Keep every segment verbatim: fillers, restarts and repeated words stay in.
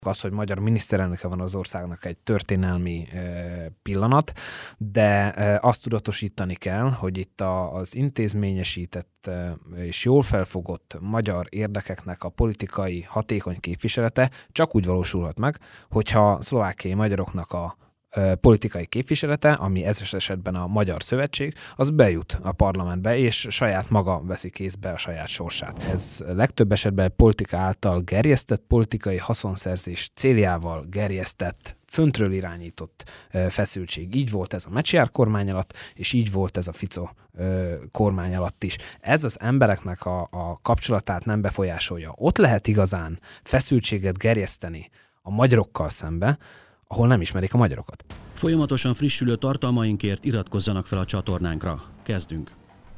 Az, hogy magyar miniszterelnöke van az országnak, egy történelmi pillanat, de azt tudatosítani kell, hogy itt az intézményesített és jól felfogott magyar érdekeknek a politikai hatékony képviselete csak úgy valósulhat meg, hogyha szlovákiai magyaroknak a politikai képviselete, ami ez esetben a Magyar Szövetség, az bejut a parlamentbe, és saját maga veszi kézbe a saját sorsát. Ez legtöbb esetben politika által gerjesztett, politikai haszonszerzés céljával gerjesztett, föntről irányított feszültség. Így volt ez a Mečiar kormány alatt, és így volt ez a Fico kormány alatt is. Ez az embereknek a, a kapcsolatát nem befolyásolja. Ott lehet igazán feszültséget gerjeszteni a magyarokkal szembe, ahol nem ismerik a magyarokat. Folyamatosan frissülő tartalmainkért iratkozzanak fel a csatornánkra. Kezdünk!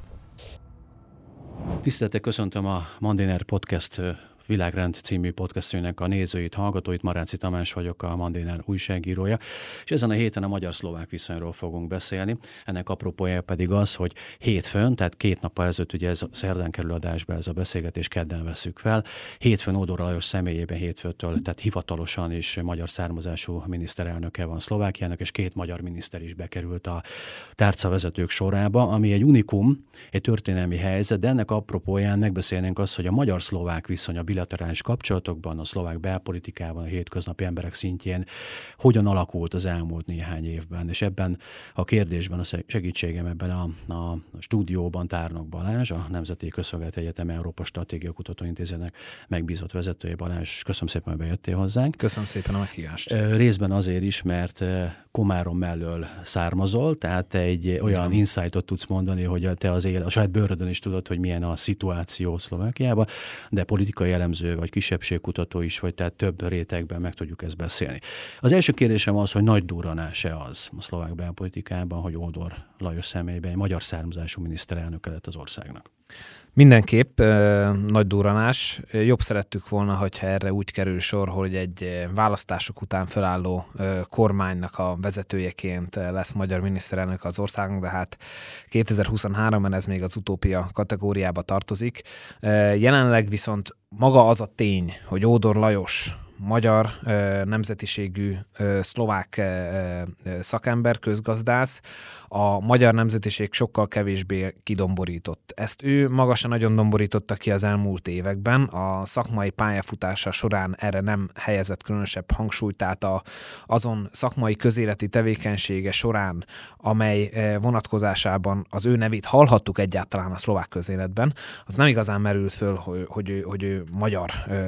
Tisztelettel köszöntöm a Mandiner Podcast Világrend című podcastjének a nézőit, hallgatóit. Maráci Tamás vagyok, a Mandiner újságírója, és ezen a héten a magyar-szlovák viszonyról fogunk beszélni. Ennek apropója pedig az, hogy hétfőn, tehát két nappal ezelőtt, ugye ez szerdán kerül adásba ez a beszélgetés, kedden vesszük fel. Hétfőn Ódor Lajos személyében hétfőtől, tehát hivatalosan is magyar származású miniszterelnöke van Szlovákiának, és két magyar miniszter is bekerült a tárcavezetők sorába, ami egy unikum, egy történelmi helyzet, de ennek apropóján megbeszélnénk azt, hogy a magyar-szlovák viszony a bilaterális kapcsolatokban, a szlovák belpolitikában, a hétköznapi emberek szintjén hogyan alakult az elmúlt néhány évben. És ebben a kérdésben a segítségem ebben a, a stúdióban Tárnok Balázs, a Nemzeti Közszolgálati Egyetem Európa Stratégia Kutatóintézetének megbízott vezetője. Balázs, köszönöm szépen, hogy bejöttél hozzánk. Köszönöm szépen a meghívást. Részben azért is, mert Komárom mellől származol, tehát egy olyan ja. insightot tudsz mondani, hogy te az él, a saját bőrödön is tudod, hogy milyen a szituáció Szlovákiában, de politikai elemző vagy kisebbségkutató is vagy, tehát több rétegben meg tudjuk ezt beszélni. Az első kérdésem az, hogy nagy durranás-e az a szlovák belpolitikában, hogy Ódor Lajos személyben egy magyar származású miniszterelnöke lett az országnak? Mindenképp ö, nagy durranás. Jobb szerettük volna, hogyha erre úgy kerül sor, hogy egy választások után felálló ö, kormánynak a vezetőjeként lesz magyar miniszterelnök az országnak, de hát kétezer-huszonháromban ez még az utópia kategóriába tartozik. Ö, jelenleg viszont maga az a tény, hogy Ódor Lajos magyar ö, nemzetiségű ö, szlovák ö, ö, szakember, közgazdász, a magyar nemzetiség sokkal kevésbé kidomborított. Ezt ő maga se nagyon domborította ki az elmúlt években. A szakmai pályafutása során erre nem helyezett különösebb hangsúlyt, tehát a, azon szakmai közéleti tevékenysége során, amely vonatkozásában az ő nevét hallhattuk egyáltalán a szlovák közéletben, az nem igazán merült föl, hogy, hogy, ő, hogy ő magyar,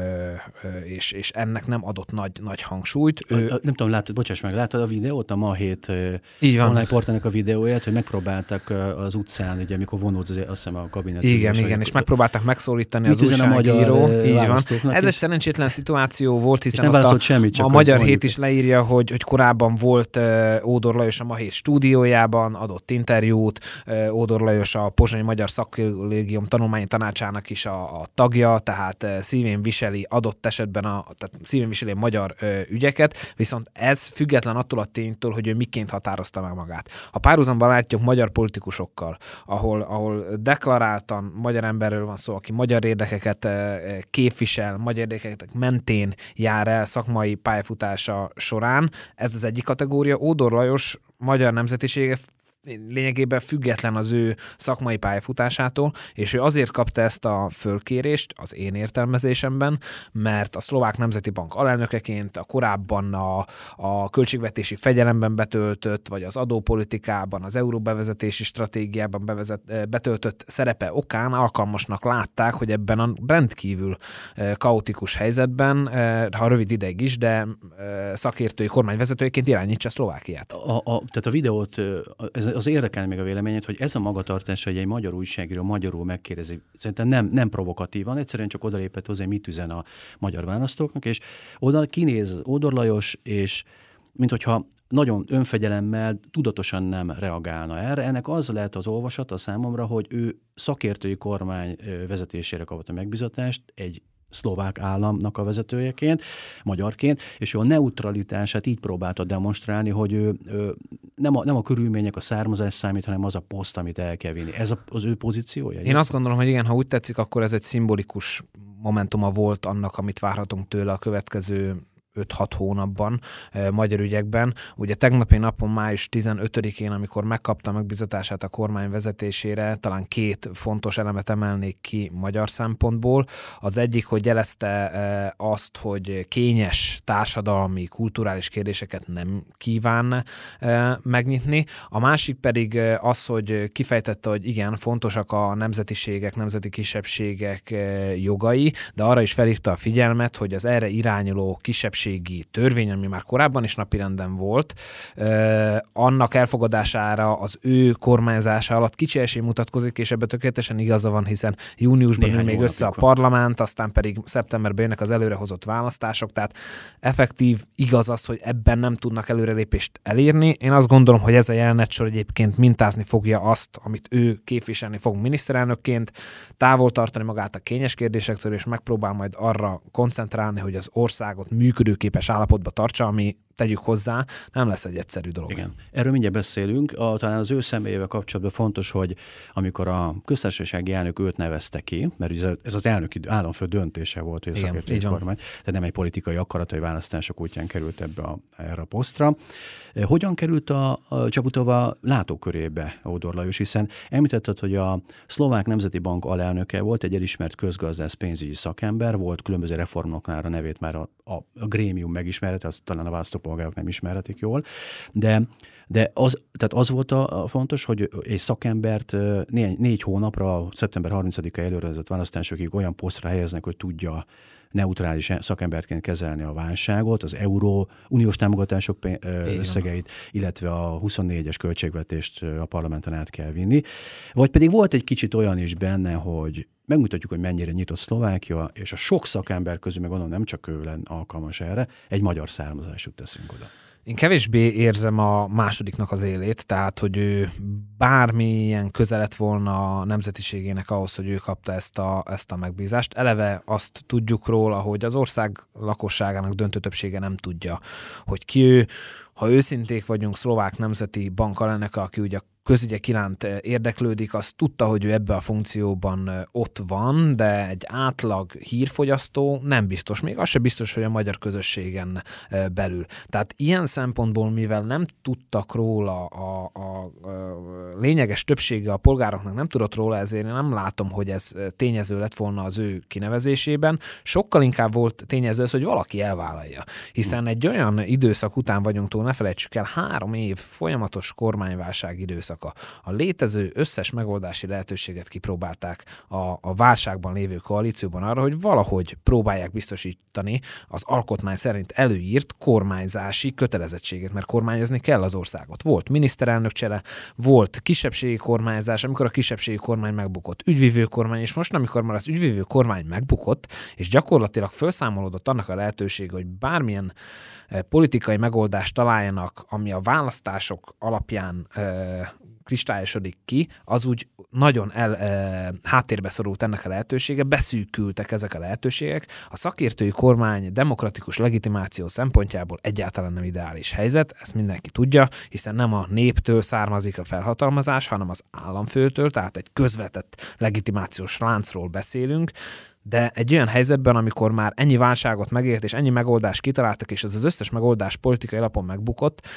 és, és ennek nem adott nagy, nagy hangsúlyt. A, ő... a, nem tudom, látod, bocsáss meg, láttad a videót, a Ma Hét Így van. online portálnak a videóját, hogy megpróbáltak az utcán, ugye, amikor vonult az, azt hiszem a kabinet. Igen, igen, és, és megpróbálták megszólítani az újságíró. Így van. Ez egy szerencsétlen szituáció volt, hiszen ott a, semmit, a Magyar Hét is leírja, hogy, hogy korábban volt uh, Ódor Lajos a Ma Hét stúdiójában, adott interjút, uh, Ódor Lajos a Pozsonyi Magyar Szakkollégium tanulmányi tanácsának is a, a tagja, tehát uh, szívén viseli adott esetben a, tehát szívén viseli a magyar uh, ügyeket, viszont ez független attól a ténytől, hogy ő miként határozta meg magát. Ha párhuzamban látjuk magyar politikusokkal, ahol, ahol deklaráltan magyar emberről van szó, aki magyar érdekeket képvisel, magyar érdekek mentén jár el szakmai pályafutása során, ez az egyik kategória. Ódor Lajos magyar nemzetisége lényegében független az ő szakmai pályafutásától, és ő azért kapta ezt a fölkérést az én értelmezésemben, mert a Szlovák Nemzeti Bank alelnökeként a korábban a, a költségvetési fegyelemben betöltött, vagy az adópolitikában, az euróbevezetési stratégiában bevezet, betöltött szerepe okán alkalmasnak látták, hogy ebben a rendkívül kaotikus helyzetben, ha rövid ideig is, de szakértői kormányvezetőjeként irányítsa Szlovákiát. A, a, tehát a videót ez az érdekel még a véleményét, hogy ez a magatartás, hogy egy magyar újságíró magyarul megkérdezi, szerintem nem, nem provokatívan, egyszerűen csak odalépett hozzá, mit üzen a magyar választóknak, és oda kinéz Ódor Lajos, és mint hogyha nagyon önfegyelemmel tudatosan nem reagálna erre. Ennek az lehet az olvasata számomra, hogy ő szakértői kormány vezetésére kapott a megbízatást egy szlovák államnak a vezetőjeként, magyarként, és ő a neutralitását így próbálta demonstrálni, hogy ő, ő nem, a, nem a körülmények, a származás számít, hanem az a poszt, amit el kell vinni. Ez a, az ő pozíciója? Én azt gondolom, hogy igen, ha úgy tetszik, akkor ez egy szimbolikus momentuma volt annak, amit várhatunk tőle a következő öt-hat hónapban magyar ügyekben. Ugye tegnapi napon, május tizenötödikén, amikor megkapta megbízatását a kormány vezetésére, talán két fontos elemet emelnék ki magyar szempontból. Az egyik, hogy jelezte azt, hogy kényes társadalmi, kulturális kérdéseket nem kíván megnyitni. A másik pedig az, hogy kifejtette, hogy igen, fontosak a nemzetiségek, nemzeti kisebbségek jogai, de arra is felhívta a figyelmet, hogy az erre irányuló kisebbségi törvény, ami már korábban is napirenden volt, annak elfogadására az ő kormányzása alatt kicsi esély mutatkozik, és ebben tökéletesen igaza van, hiszen júniusban ül még össze a parlament, aztán pedig szeptemberben jönnek az előrehozott választások, tehát effektív igaz az, hogy ebben nem tudnak előrelépést elérni. Én azt gondolom, hogy ez a jelenetsor egyébként mintázni fogja azt, amit ő képviselni fog miniszterelnökként, távol tartani magát a kényes kérdésektől, és megpróbál majd arra koncentrálni, hogy az országot működőképes állapotba tartsa, ami, tegyük hozzá, nem lesz egy egyszerű dolog. Igen. Erről mindjárt beszélünk. A, talán az ő személyével kapcsolatban fontos, hogy amikor a köztársasági elnök őt nevezte ki, mert ez, ez az elnöki államfő döntése volt, hogy a szakértői kormány, tehát nem egy politikai akaratai választások útján került ebbe a, erre a posztra. Hogyan került a, a Csaputova látókörébe Ódor Lajos, hiszen említetted, hogy a Szlovák Nemzeti Bank alelnöke volt, egy elismert közgazdász, pénzügyi szakember, volt különböző reformoknál a nevét már a, a, a grémium megismerete, az talán a választópolgárok nem ismerhetik jól, de De az, tehát az volt a, a fontos, hogy egy szakembert négy, négy hónapra, szeptember harmincadikai előrehozott választásokig olyan posztra helyeznek, hogy tudja neutrális szakemberként kezelni a válságot, az euró, uniós támogatások összegeit, illetve a huszonnégyes költségvetést a parlamenten át kell vinni. Vagy pedig volt egy kicsit olyan is benne, hogy megmutatjuk, hogy mennyire nyitott Szlovákia, és a sok szakember közül, meg gondolom nem csak ő lenne alkalmas erre, egy magyar származásút teszünk oda. Én kevésbé érzem a másodiknak az élét, tehát, hogy ő bármilyen köze lett volna a nemzetiségének ahhoz, hogy ő kapta ezt a, ezt a megbízást. Eleve azt tudjuk róla, hogy az ország lakosságának döntő többsége nem tudja, hogy ki ő. Ha őszinték vagyunk, Szlovák Nemzeti Bank alelnöke, aki ugye közügyek iránt érdeklődik, az tudta, hogy ő ebbe a funkcióban ott van, de egy átlag hírfogyasztó nem biztos. Még az se biztos, hogy a magyar közösségen belül. Tehát ilyen szempontból, mivel nem tudtak róla, a, a, a lényeges többsége a polgároknak nem tudott róla, ezért én nem látom, hogy ez tényező lett volna az ő kinevezésében. Sokkal inkább volt tényező az, hogy valaki elvállalja. Hiszen egy olyan időszak után vagyunk túl, ne felejtsük el, három év folyamatos kormányválság időszak. A létező összes megoldási lehetőséget kipróbálták a, a válságban lévő koalícióban arra, hogy valahogy próbálják biztosítani az alkotmány szerint előírt kormányzási kötelezettséget, mert kormányozni kell az országot. Volt miniszterelnökcsere, volt kisebbségi kormányzás, amikor a kisebbségi kormány megbukott, ügyvívő kormány, és most, amikor már az ügyvívő kormány megbukott, és gyakorlatilag felszámolódott annak a lehetőség, hogy bármilyen politikai megoldást találjanak, ami a választások alapján e, kristályosodik ki, az úgy nagyon el, e, háttérbe szorult ennek a lehetősége, beszűkültek ezek a lehetőségek. A szakértői kormány demokratikus legitimáció szempontjából egyáltalán nem ideális helyzet, ezt mindenki tudja, hiszen nem a néptől származik a felhatalmazás, hanem az államfőtől, tehát egy közvetett legitimációs láncról beszélünk, de egy olyan helyzetben, amikor már ennyi válságot megért, és ennyi megoldást kitaláltak, és az az összes megoldás politikai alapon megbukott,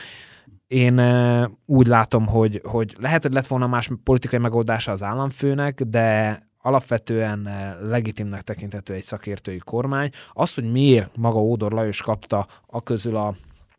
én úgy látom, hogy, hogy lehet, hogy lett volna más politikai megoldása az államfőnek, de alapvetően legitimnek tekinthető egy szakértői kormány. Az, hogy miért maga Ódor Lajos kapta a közül a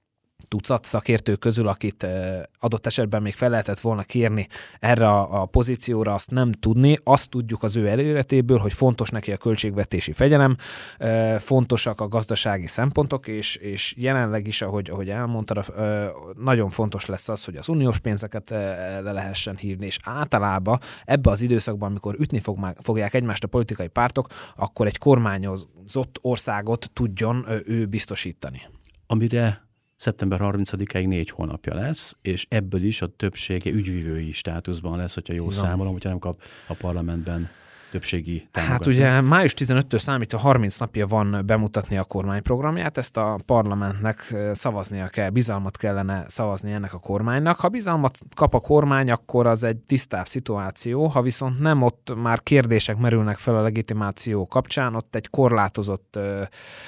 tucat szakértő közül, akit adott esetben még fel lehetett volna kérni erre a, a pozícióra, azt nem tudni. Azt tudjuk az ő előretéből, hogy fontos neki a költségvetési fegyelem, fontosak a gazdasági szempontok, és, és jelenleg is, ahogy, ahogy elmondtad, nagyon fontos lesz az, hogy az uniós pénzeket le lehessen hívni, és általában ebbe az időszakban, amikor ütni fog, fogják egymást a politikai pártok, akkor egy kormányozott országot tudjon ő biztosítani. Amire szeptember harmincadikáig négy hónapja lesz, és ebből is a többsége ügyvivői státuszban lesz, hogyha jól számolom, hogyha nem kap a parlamentben többségi támogatás. Hát ugye május tizenötödikétől számítva harminc napja van bemutatni a kormányprogramját, ezt a parlamentnek szavaznia kell, bizalmat kellene szavazni ennek a kormánynak. Ha bizalmat kap a kormány, akkor az egy tisztább szituáció, ha viszont nem, ott már kérdések merülnek fel a legitimáció kapcsán, ott egy korlátozott ö,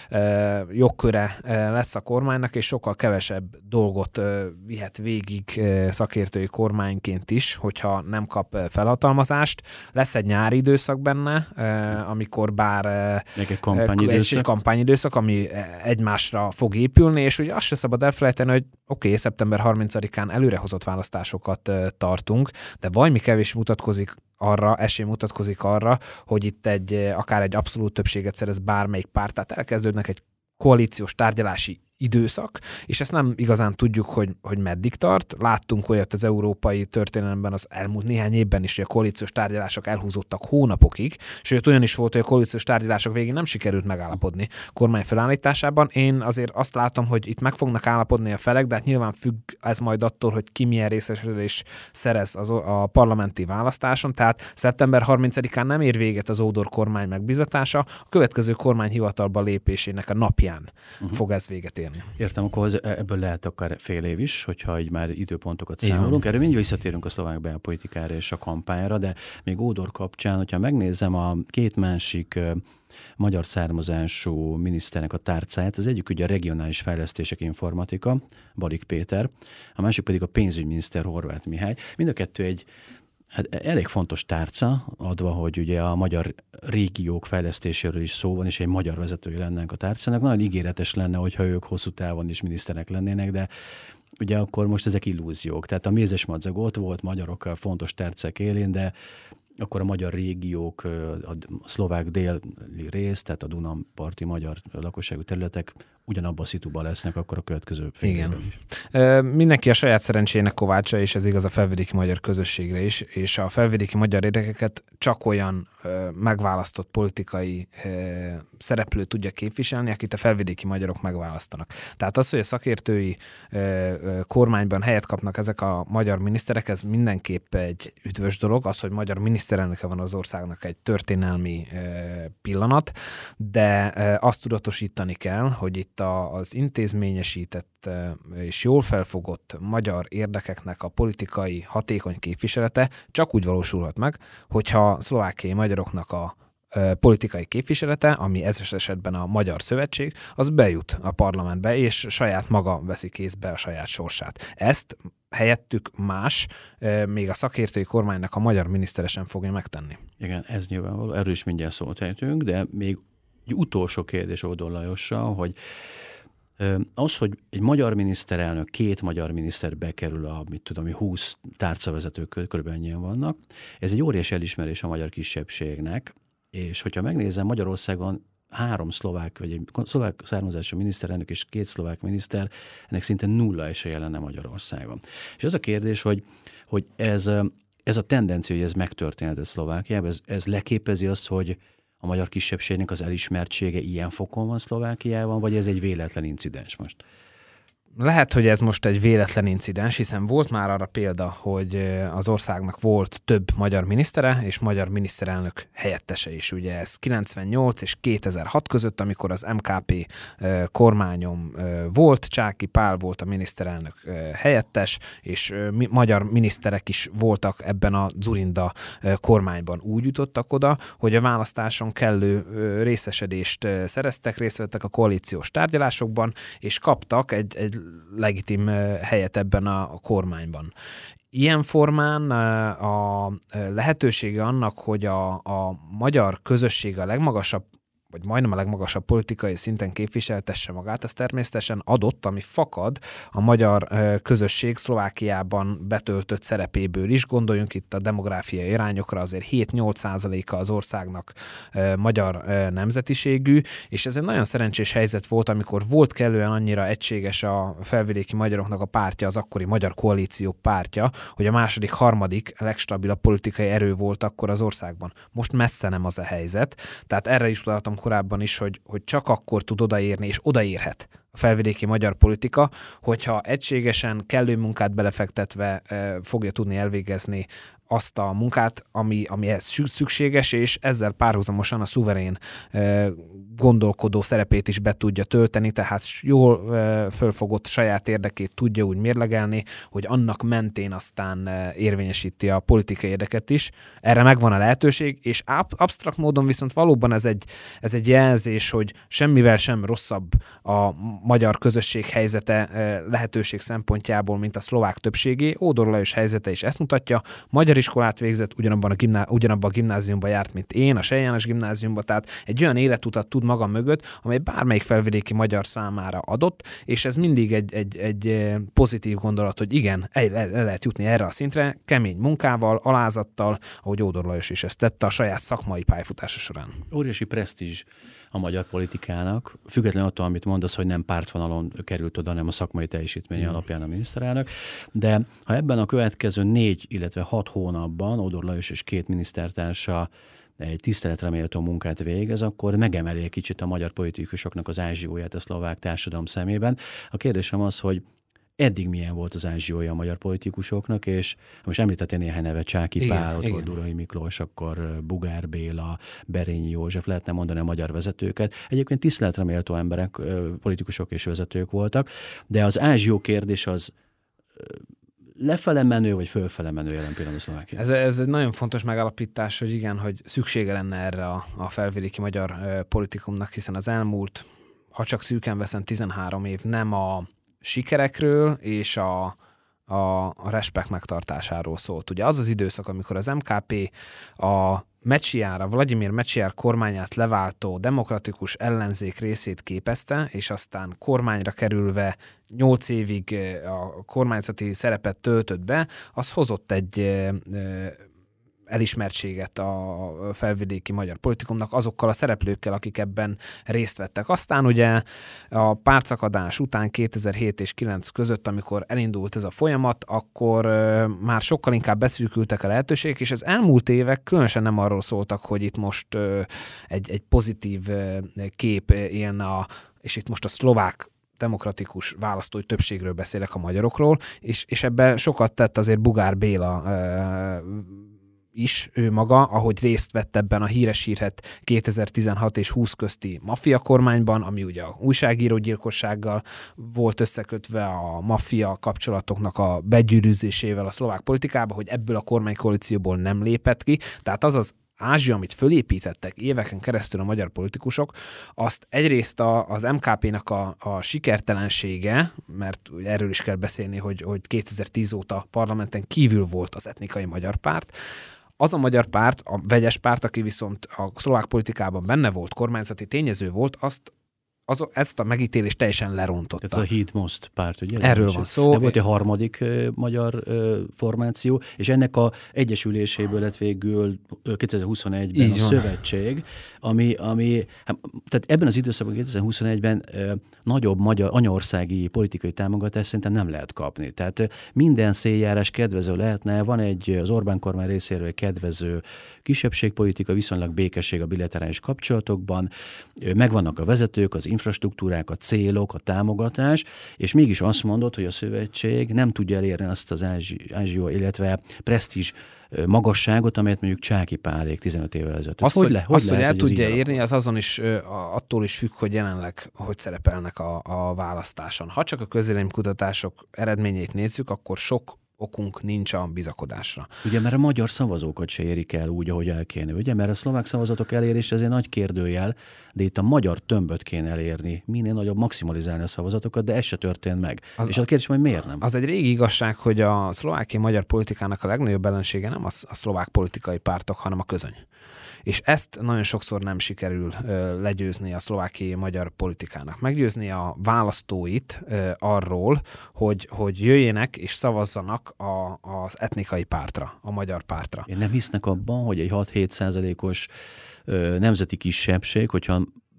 ö, jogköre ö, lesz a kormánynak, és sokkal kevesebb dolgot ö, vihet végig ö, szakértői kormányként is, hogyha nem kap felhatalmazást. Lesz egy nyári időszak benne, amikor bár egy kampányidőszak. egy kampányidőszak, ami egymásra fog épülni, és ugye azt se szabad elfelejteni, hogy oké, okay, szeptember harmincadikán előrehozott választásokat tartunk, de valami kevés mutatkozik arra, esély mutatkozik arra, hogy itt egy, akár egy abszolút többséget szerez bármelyik párt, tehát elkezdődnek egy koalíciós tárgyalási időszak, és ezt nem igazán tudjuk, hogy, hogy meddig tart. Láttunk olyat az európai történelemben az elmúlt néhány évben is, hogy a koalíciós tárgyalások elhúzódtak hónapokig, sőt olyan is volt, hogy a koalíciós tárgyalások végén nem sikerült megállapodni kormány felállításában. Én azért azt látom, hogy itt meg fognak állapodni a felek, de hát nyilván függ ez majd attól, hogy ki milyen részesedés szerez az, a parlamenti választáson, tehát szeptember harmincadikán nem ér véget az Ódor kormány megbizatása, a következő kormány hivatalba lépésének a napján uh-huh. fog ez véget érni. Értem, akkor ebből lehet akár fél év is, hogyha így már időpontokat számolunk. Erről mindjárt visszatérünk a szlovák belpolitikára és a kampányra, de még Ódor kapcsán, hogyha megnézem a két másik uh, magyar származású miniszternek a tárcáját, az egyik ugye a regionális fejlesztések informatika, Balik Péter, a másik pedig a pénzügyminiszter Horváth Mihály. Mind a kettő egy hát elég fontos tárca, adva, hogy ugye a magyar régiók fejlesztéséről is szó van, és egy magyar vezetői lennénk a tárcának. Nagyon ígéretes lenne, hogyha ők hosszú távon is miniszterek lennének, de ugye akkor most ezek illúziók. Tehát a mézes madzag ott volt, magyarok fontos tárcák élén, de akkor a magyar régiók, a szlovák déli rész, tehát a Duna-parti magyar lakosságú területek ugyanabban a szituban lesznek akkor a következő fél évben is. Ö, mindenki a saját szerencsének kovácsa, és ez igaz a felvidéki magyar közösségre is, és a felvidéki magyar érdekeket csak olyan ö, megválasztott politikai ö, szereplő tudja képviselni, akit a felvidéki magyarok megválasztanak. Tehát az, hogy a szakértői ö, ö, kormányban helyet kapnak ezek a magyar miniszterek, ez mindenképp egy üdvös dolog. Az, hogy magyar miniszterelnöke van az országnak, egy történelmi ö, pillanat, de ö, azt tudatosítani kell, hogy itt a, az intézményesített és jól felfogott magyar érdekeknek a politikai hatékony képviselete csak úgy valósulhat meg, hogyha szlovákiai magyaroknak a politikai képviselete, ami ez esetben a Magyar Szövetség, az bejut a parlamentbe, és saját maga veszi kézbe a saját sorsát. Ezt helyettük más, még a szakértői kormánynak a magyar minisztere sem fogja megtenni. Igen, ez nyilvánvaló, erről is mindjárt szót ejtünk, de még egy utolsó kérdés Ódor Lajossal, hogy az, hogy egy magyar miniszterelnök, két magyar miniszter bekerül a, mit tudom, húsz tárcavezetők körülbelül ennyien vannak, ez egy óriási elismerés a magyar kisebbségnek, és hogyha megnézem, Magyarországon három szlovák, vagy egy szlovák származású miniszterelnök és két szlovák miniszter, ennek szinte nulla esélye lenne Magyarországon. És az a kérdés, hogy, hogy ez, ez a tendencia, hogy ez megtörténhet a Szlovákiában, ez, ez leképezi azt, hogy a magyar kisebbségnek az elismertsége ilyen fokon van Szlovákiában, vagy ez egy véletlen incidens most? Lehet, hogy ez most egy véletlen incidens, hiszen volt már arra példa, hogy az országnak volt több magyar minisztere és magyar miniszterelnök helyettese is. Ugye ez kilencvennyolc és kétezer-hat között, amikor az em ká pé kormányom volt, Csáky Pál volt a miniszterelnök helyettes, és magyar miniszterek is voltak ebben a Dzurinda kormányban. Úgy jutottak oda, hogy a választáson kellő részesedést szereztek, részt vettek a koalíciós tárgyalásokban, és kaptak egy, egy legitim helyet ebben a kormányban. Ilyen formán a lehetősége annak, hogy a, a magyar közösség a legmagasabb, vagy majdnem a legmagasabb politikai szinten képviseltesse magát, ez természetesen adott, ami fakad a magyar közösség Szlovákiában betöltött szerepéből is. Gondoljunk itt a demográfiai irányokra, azért hét-nyolc százaléka az országnak magyar nemzetiségű, és ez egy nagyon szerencsés helyzet volt, amikor volt kellően annyira egységes a felvidéki magyaroknak a pártja, az akkori Magyar Koalíció pártja, hogy a második, harmadik legstabilabb politikai erő volt akkor az országban. Most messze nem az a helyzet, tehát erre is utaltam korábban is, hogy, hogy csak akkor tud odaérni, és odaérhet a felvidéki magyar politika, hogyha egységesen, kellő munkát belefektetve e, fogja tudni elvégezni azt a munkát, ami, amihez szükséges, és ezzel párhuzamosan a szuverén gondolkodó szerepét is be tudja tölteni, tehát jól fölfogott saját érdekét tudja úgy mérlegelni, hogy annak mentén aztán érvényesíti a politikai érdeket is. Erre megvan a lehetőség, és absztrakt módon viszont valóban ez egy, ez egy jelzés, hogy semmivel sem rosszabb a magyar közösség helyzete lehetőség szempontjából, mint a szlovák többségé. Ódor Lajos helyzete is ezt mutatja. Magyar iskolát végzett, ugyanabban a, gimná, ugyanabban a gimnáziumban járt, mint én, a Sely János gimnáziumban, tehát egy olyan életutat tud maga mögött, amely bármelyik felvidéki magyar számára adott, és ez mindig egy, egy, egy pozitív gondolat, hogy igen, el, el lehet jutni erre a szintre, kemény munkával, alázattal, ahogy Ódor Lajos is ezt tette a saját szakmai pályafutása során. Óriási presztízs a magyar politikának, függetlenül attól, amit mondasz, hogy nem pártvonalon került oda, hanem a szakmai teljesítmény mm. alapján a miniszterelnök, de ha ebben a következő négy, illetve hat hónapban Ódor Lajos és két minisztertársa egy tiszteletreméltó munkát végez, akkor megemeli egy kicsit a magyar politikusoknak az ázsióját a szlovák társadalom szemében. A kérdésem az, hogy eddig milyen volt az ázsiója a magyar politikusoknak, és most említettél néhány nevet, Csáky Pál, ott volt Durai Miklós, akkor Bugár Béla, Berényi József, lehetne mondani a magyar vezetőket. Egyébként tiszteletreméltó emberek, politikusok és vezetők voltak, de az ázsió kérdés az lefele menő, vagy fölfele menő jelen pillanatban Szlovákiában? Ez, ez egy nagyon fontos megállapítás, hogy igen, hogy szüksége lenne erre a, a felvidéki magyar uh, politikumnak, hiszen az elmúlt, ha csak szűken veszem, tizenhárom év nem a sikerekről és a, a, a respekt megtartásáról szólt. Ugye az az időszak, amikor az em ká pé a Mecsiár, a Vladimir Mecsiár kormányát leváltó demokratikus ellenzék részét képezte, és aztán kormányra kerülve nyolc évig a kormányzati szerepet töltött be, az hozott egy elismertséget a felvidéki magyar politikumnak azokkal a szereplőkkel, akik ebben részt vettek. Aztán ugye a pártszakadás után kétezer-hét és kilenc között, amikor elindult ez a folyamat, akkor már sokkal inkább beszűkültek a lehetőségek, és az elmúlt évek különösen nem arról szóltak, hogy itt most egy, egy pozitív kép élne, a, és itt most a szlovák demokratikus választói többségről beszélek, a magyarokról, és, és ebben sokat tett azért Bugár Béla is ő maga, ahogy részt vett ebben a híres hírhet kétezer-tizenhat és húsz közti maffia kormányban, ami ugye a újságíró gyilkossággal volt összekötve, a maffia kapcsolatoknak a begyűrűzésével a szlovák politikában, hogy ebből a kormánykoalícióból nem lépett ki. Tehát az az Ázsia, amit fölépítettek éveken keresztül a magyar politikusok, azt egyrészt a, az em ká pének a, a sikertelensége, mert erről is kell beszélni, hogy, hogy kétezer-tíz óta parlamenten kívül volt az etnikai magyar párt. Az a magyar párt, a vegyes párt, aki viszont a szlovák politikában benne volt, kormányzati tényező volt, azt az, ezt a megítélést teljesen lerontotta. Ez a Híd-Most párt, ugye? Erről van szó. De volt egy harmadik uh, magyar uh, formáció, és ennek a egyesüléséből lett végül kétezer-huszonegyben Így a van. szövetség, ami, ami hát, tehát ebben az időszakban kétezer-huszonegyben uh, nagyobb magyar anyaországi politikai támogatást szerintem nem lehet kapni. Tehát uh, minden széljárás kedvező lehetne, van egy az Orbán kormány részéről kedvező kisebbségpolitika, viszonylag békesség a bilaterális kapcsolatokban, uh, megvannak a vezetők, az infrastruktúrák, a célok, a támogatás, és mégis azt mondod, hogy a szövetség nem tudja elérni azt az ázsió, illetve presztízs magasságot, amelyet mondjuk Csáky Pálék tizenöt évvel ezelőtt. Azt, hogy, le, hogy, azt, lehet, hogy el hogy tudja érni, az azon is attól is függ, hogy jelenleg hogy szerepelnek a, a választáson. Ha csak a közvéleménykutatások eredményeit nézzük, akkor sok okunk nincs a bizakodásra. Ugye, mert a magyar szavazókat se érik el úgy, ahogy el kéne. Ugye, mert a szlovák szavazatok elérés ez egy nagy kérdőjel, de itt a magyar tömböt kéne elérni, minél nagyobb maximalizálni a szavazatokat, de ez se történt meg. Az, és a kérdés, hogy miért nem? Az egy régi igazság, hogy a szlovákiai magyar politikának a legnagyobb ellensége nem a, a szlovák politikai pártok, hanem a közöny. És ezt nagyon sokszor nem sikerül ö, legyőzni a szlovákiai magyar politikának. Meggyőzni a választóit ö, arról, hogy, hogy jöjjenek és szavazzanak a, az etnikai pártra, a magyar pártra. Én nem hisznek abban, hogy egy hat-hét százalékos ö, nemzeti kisebbség, hogyha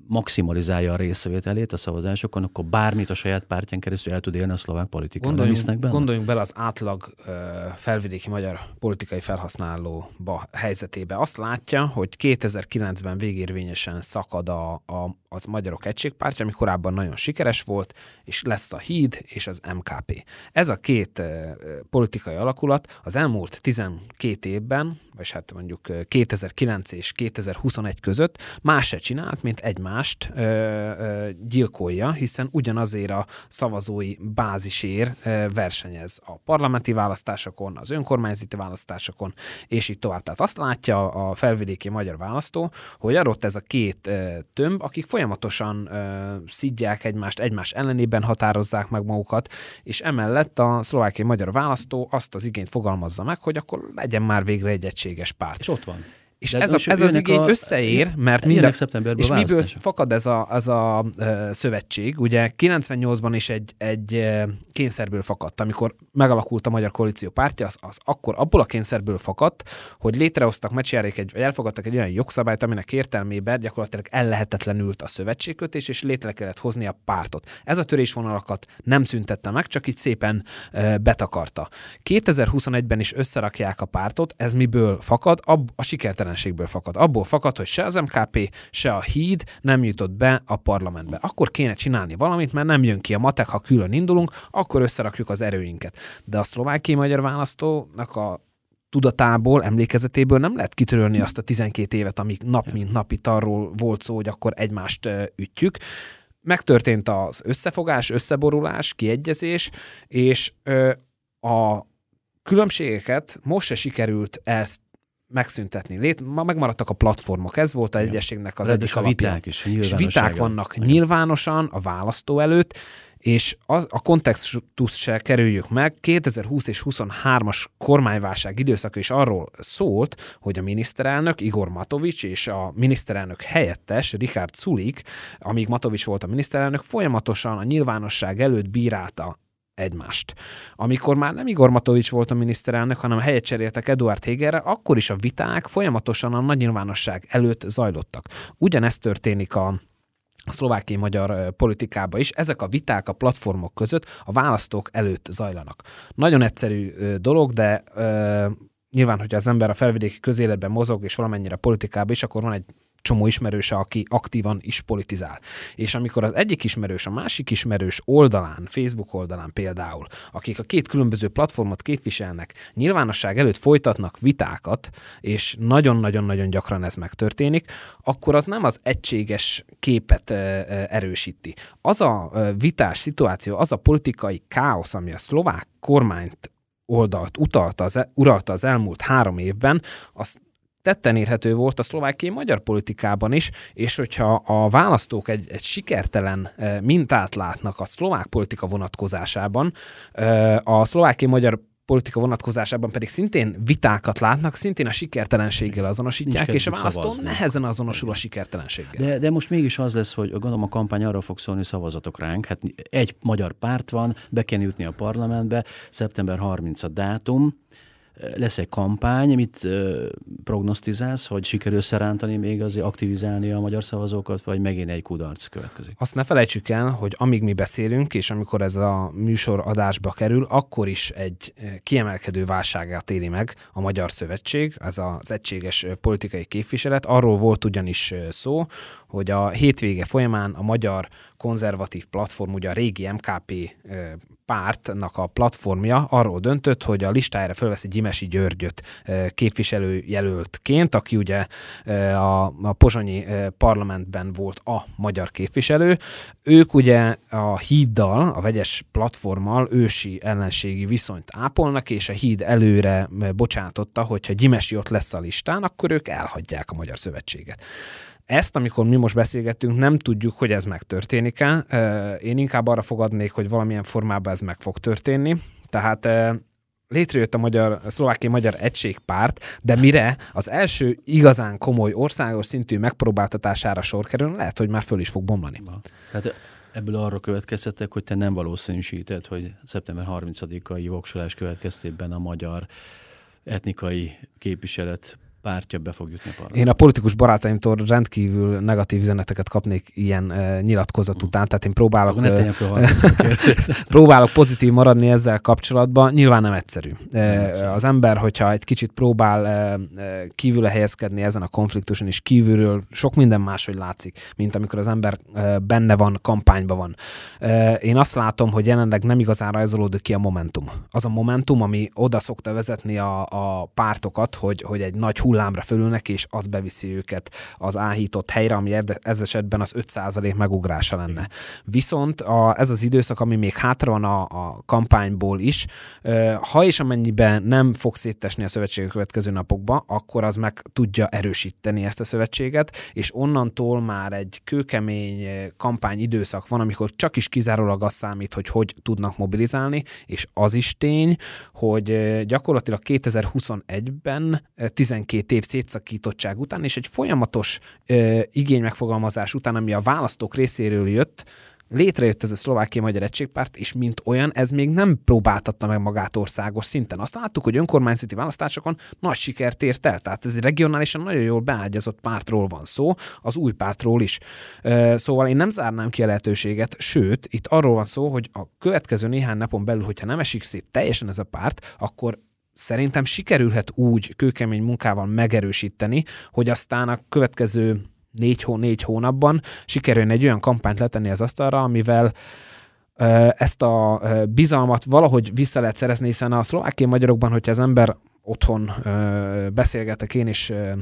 maximalizálja a részvételét a szavazásokon, akkor bármit a saját pártján keresztül el tud élni a szlovák politikán. Gondoljunk, gondoljunk bele az átlag uh, felvidéki magyar politikai felhasználóba helyzetébe. Azt látja, hogy kétezer-kilencben végérvényesen szakad a, a, az Magyarok Egységpártja, ami korábban nagyon sikeres volt, és lesz a Híd és az em ká pé. Ez a két uh, politikai alakulat az elmúlt tizenkét évben, vagy hát mondjuk kétezer-kilenc és kétezer-huszonegy között más se csinált, mint egymást ö, ö, gyilkolja, hiszen ugyanazért a szavazói bázisért ö, versenyez a parlamenti választásokon, az önkormányzati választásokon, és így tovább. Tehát azt látja a felvidéki magyar választó, hogy adott ez a két ö, tömb, akik folyamatosan ö, szidják egymást, egymás ellenében határozzák meg magukat, és emellett a szlovákiai magyar választó azt az igényt fogalmazza meg, hogy akkor legyen már végre egy egységes párt. És ott van. És De ez, a, ez az igény a, összeér, mert minden... És miből fakad ez a, az a uh, szövetség? Ugye kilencvennyolcban is egy, egy uh, kényszerből fakadt, amikor megalakult a Magyar Koalíció pártja, az, az akkor abból a kényszerből fakadt, hogy létrehoztak, Mecsiárék egy, vagy elfogadtak egy olyan jogszabályt, aminek értelmében gyakorlatilag ellehetetlenült a szövetségkötés, és létre kellett hozni a pártot. Ez a törésvonalakat nem szüntette meg, csak így szépen uh, betakarta. kétezer-huszonegyben is összerakják a pártot, ez miből fakad? Ab, a sikertelen fakad. Abból fakad, hogy se az em ká pé, se a Híd nem jutott be a parlamentbe. Akkor kéne csinálni valamit, mert nem jön ki a matek, ha külön indulunk, akkor összerakjuk az erőinket. De a szlovákiai magyar választónak a tudatából, emlékezetéből nem lehet kitörölni azt a tizenkét évet, amíg nap mint nap itt arról volt szó, hogy akkor egymást ütjük. Megtörtént az összefogás, összeborulás, kiegyezés, és ö, a különbségeket most se sikerült ezt megszüntetni. Lét, ma megmaradtak a platformok. Ez volt a egyességnek az egyik alapja. Viták is, és viták vannak igen. nyilvánosan a választó előtt, és a, a kontextust se kerüljük meg. kétezer-húsz és huszonhármas kormányválság időszaka is arról szólt, hogy a miniszterelnök Igor Matovics és a miniszterelnök helyettes Richard Sulik, amíg Matovics volt a miniszterelnök, folyamatosan a nyilvánosság előtt bírálta egymást. Amikor már nem Igor Matovics volt a miniszterelnök, hanem helyet cseréltek Eduard Hegerre, akkor is a viták folyamatosan a nagy nyilvánosság előtt zajlottak. Ugyanezt történik a a szlovákiai magyar politikában is. Ezek a viták a platformok között a választók előtt zajlanak. Nagyon egyszerű dolog, de ö, nyilván, hogyha az ember a felvidéki közéletben mozog, és valamennyire politikában is, akkor van egy csomó ismerőse, aki aktívan is politizál. És amikor az egyik ismerős, a másik ismerős oldalán, Facebook oldalán például, akik a két különböző platformot képviselnek, nyilvánosság előtt folytatnak vitákat, és nagyon-nagyon-nagyon gyakran ez megtörténik, akkor az nem az egységes képet erősíti. Az a vitás szituáció, az a politikai káosz, ami a szlovák kormányt oldalt utalta az, uralta az elmúlt három évben, az tetten érhető volt a szlovákiai magyar politikában is, és hogyha a választók egy, egy sikertelen mintát látnak a szlovák politika vonatkozásában, a szlovákiai magyar politika vonatkozásában pedig szintén vitákat látnak, szintén a sikertelenséggel azonosítják, és a választó nehezen azonosul a sikertelenséggel. De, de most mégis az lesz, hogy gondolom a kampány arra fog szólni, szavazatok ránk. Hát egy magyar párt van, be kell jutni a parlamentbe, szeptember harmincadika a dátum, lesz egy kampány, amit uh, prognosztizálsz, hogy sikerül szerántani még azért aktivizálni a magyar szavazókat, vagy megint egy kudarc következik? Azt ne felejtsük el, hogy amíg mi beszélünk, és amikor ez a műsor adásba kerül, akkor is egy kiemelkedő válságát éli meg a Magyar Szövetség, ez az egységes politikai képviselet. Arról volt ugyanis szó, hogy a hétvége folyamán a Magyar Konzervatív Platform, ugye a régi em ká pé pártnak a platformja arról döntött, hogy a listájára fölveszi Gyimesi Györgyöt képviselőjelöltként, aki ugye a, a pozsonyi parlamentben volt a magyar képviselő. Ők ugye a Híddal, a vegyes platformmal ősi ellenségi viszonyt ápolnak, és a Híd előre bocsátotta, hogyha Gyimesi ott lesz a listán, akkor ők elhagyják a Magyar Szövetséget. Ezt, amikor mi most beszélgettünk, nem tudjuk, hogy ez megtörténik-e. Én inkább arra fogadnék, hogy valamilyen formában ez meg fog történni. Tehát létrejött a magyar, a szlovákiai magyar egységpárt, de mire az első igazán komoly országos szintű megpróbáltatására sor kerül, lehet, hogy már föl is fog bomlani. Tehát ebből arra következtettek, hogy te nem valószínűsíted, hogy szeptember harmincadikai voksolás következtében a magyar etnikai képviselet pártja be fog jutni a parlamentbe. Én a politikus barátaimtól rendkívül negatív üzeneteket kapnék ilyen uh, nyilatkozat mm. után, tehát én próbálok, uh, próbálok pozitív maradni ezzel kapcsolatban. Nyilván nem egyszerű. Uh, az ember, hogyha egy kicsit próbál uh, kívül helyezkedni ezen a konfliktuson, és kívülről sok minden máshogy látszik, mint amikor az ember uh, benne van, kampányban van. Uh, én azt látom, hogy jelenleg nem igazán rajzolódik ki a momentum. Az a momentum, ami oda szokta vezetni a, a pártokat, hogy, hogy egy nagy hullámra fölülnek, és az beviszi őket az áhított helyre, ami ez esetben az öt százalék megugrása lenne. Viszont a, ez az időszak, ami még hátra van a, a kampányból is, ha és amennyiben nem fog széttesni a szövetség a következő napokban, akkor az meg tudja erősíteni ezt a szövetséget, és onnantól már egy kőkemény kampány időszak van, amikor csak is kizárólag az számít, hogy hogy tudnak mobilizálni, és az is tény, hogy gyakorlatilag kétezer-huszonegyben tizenkét év szétszakítottság után, és egy folyamatos ö, igénymegfogalmazás után, ami a választók részéről jött, létrejött ez a Szlovákiai Magyar Egységpárt, és mint olyan, ez még nem próbáltatta meg magát országos szinten. Azt láttuk, hogy önkormányzati választásokon nagy sikert ért el, tehát ez regionálisan nagyon jól beágyazott pártról van szó, az új pártról is. Szóval én nem zárnám ki a lehetőséget, sőt, itt arról van szó, hogy a következő néhány napon belül, hogyha nem esik szét teljesen ez a párt, akkor szerintem sikerülhet úgy kőkemény munkával megerősíteni, hogy aztán a következő négy, hó, négy hónapban sikerüljön egy olyan kampányt letenni az asztalra, amivel ö, ezt a ö, bizalmat valahogy vissza lehet szerezni, hiszen a szlovákiai magyarokban, hogyha az ember otthon ö, beszélgetek én is ö,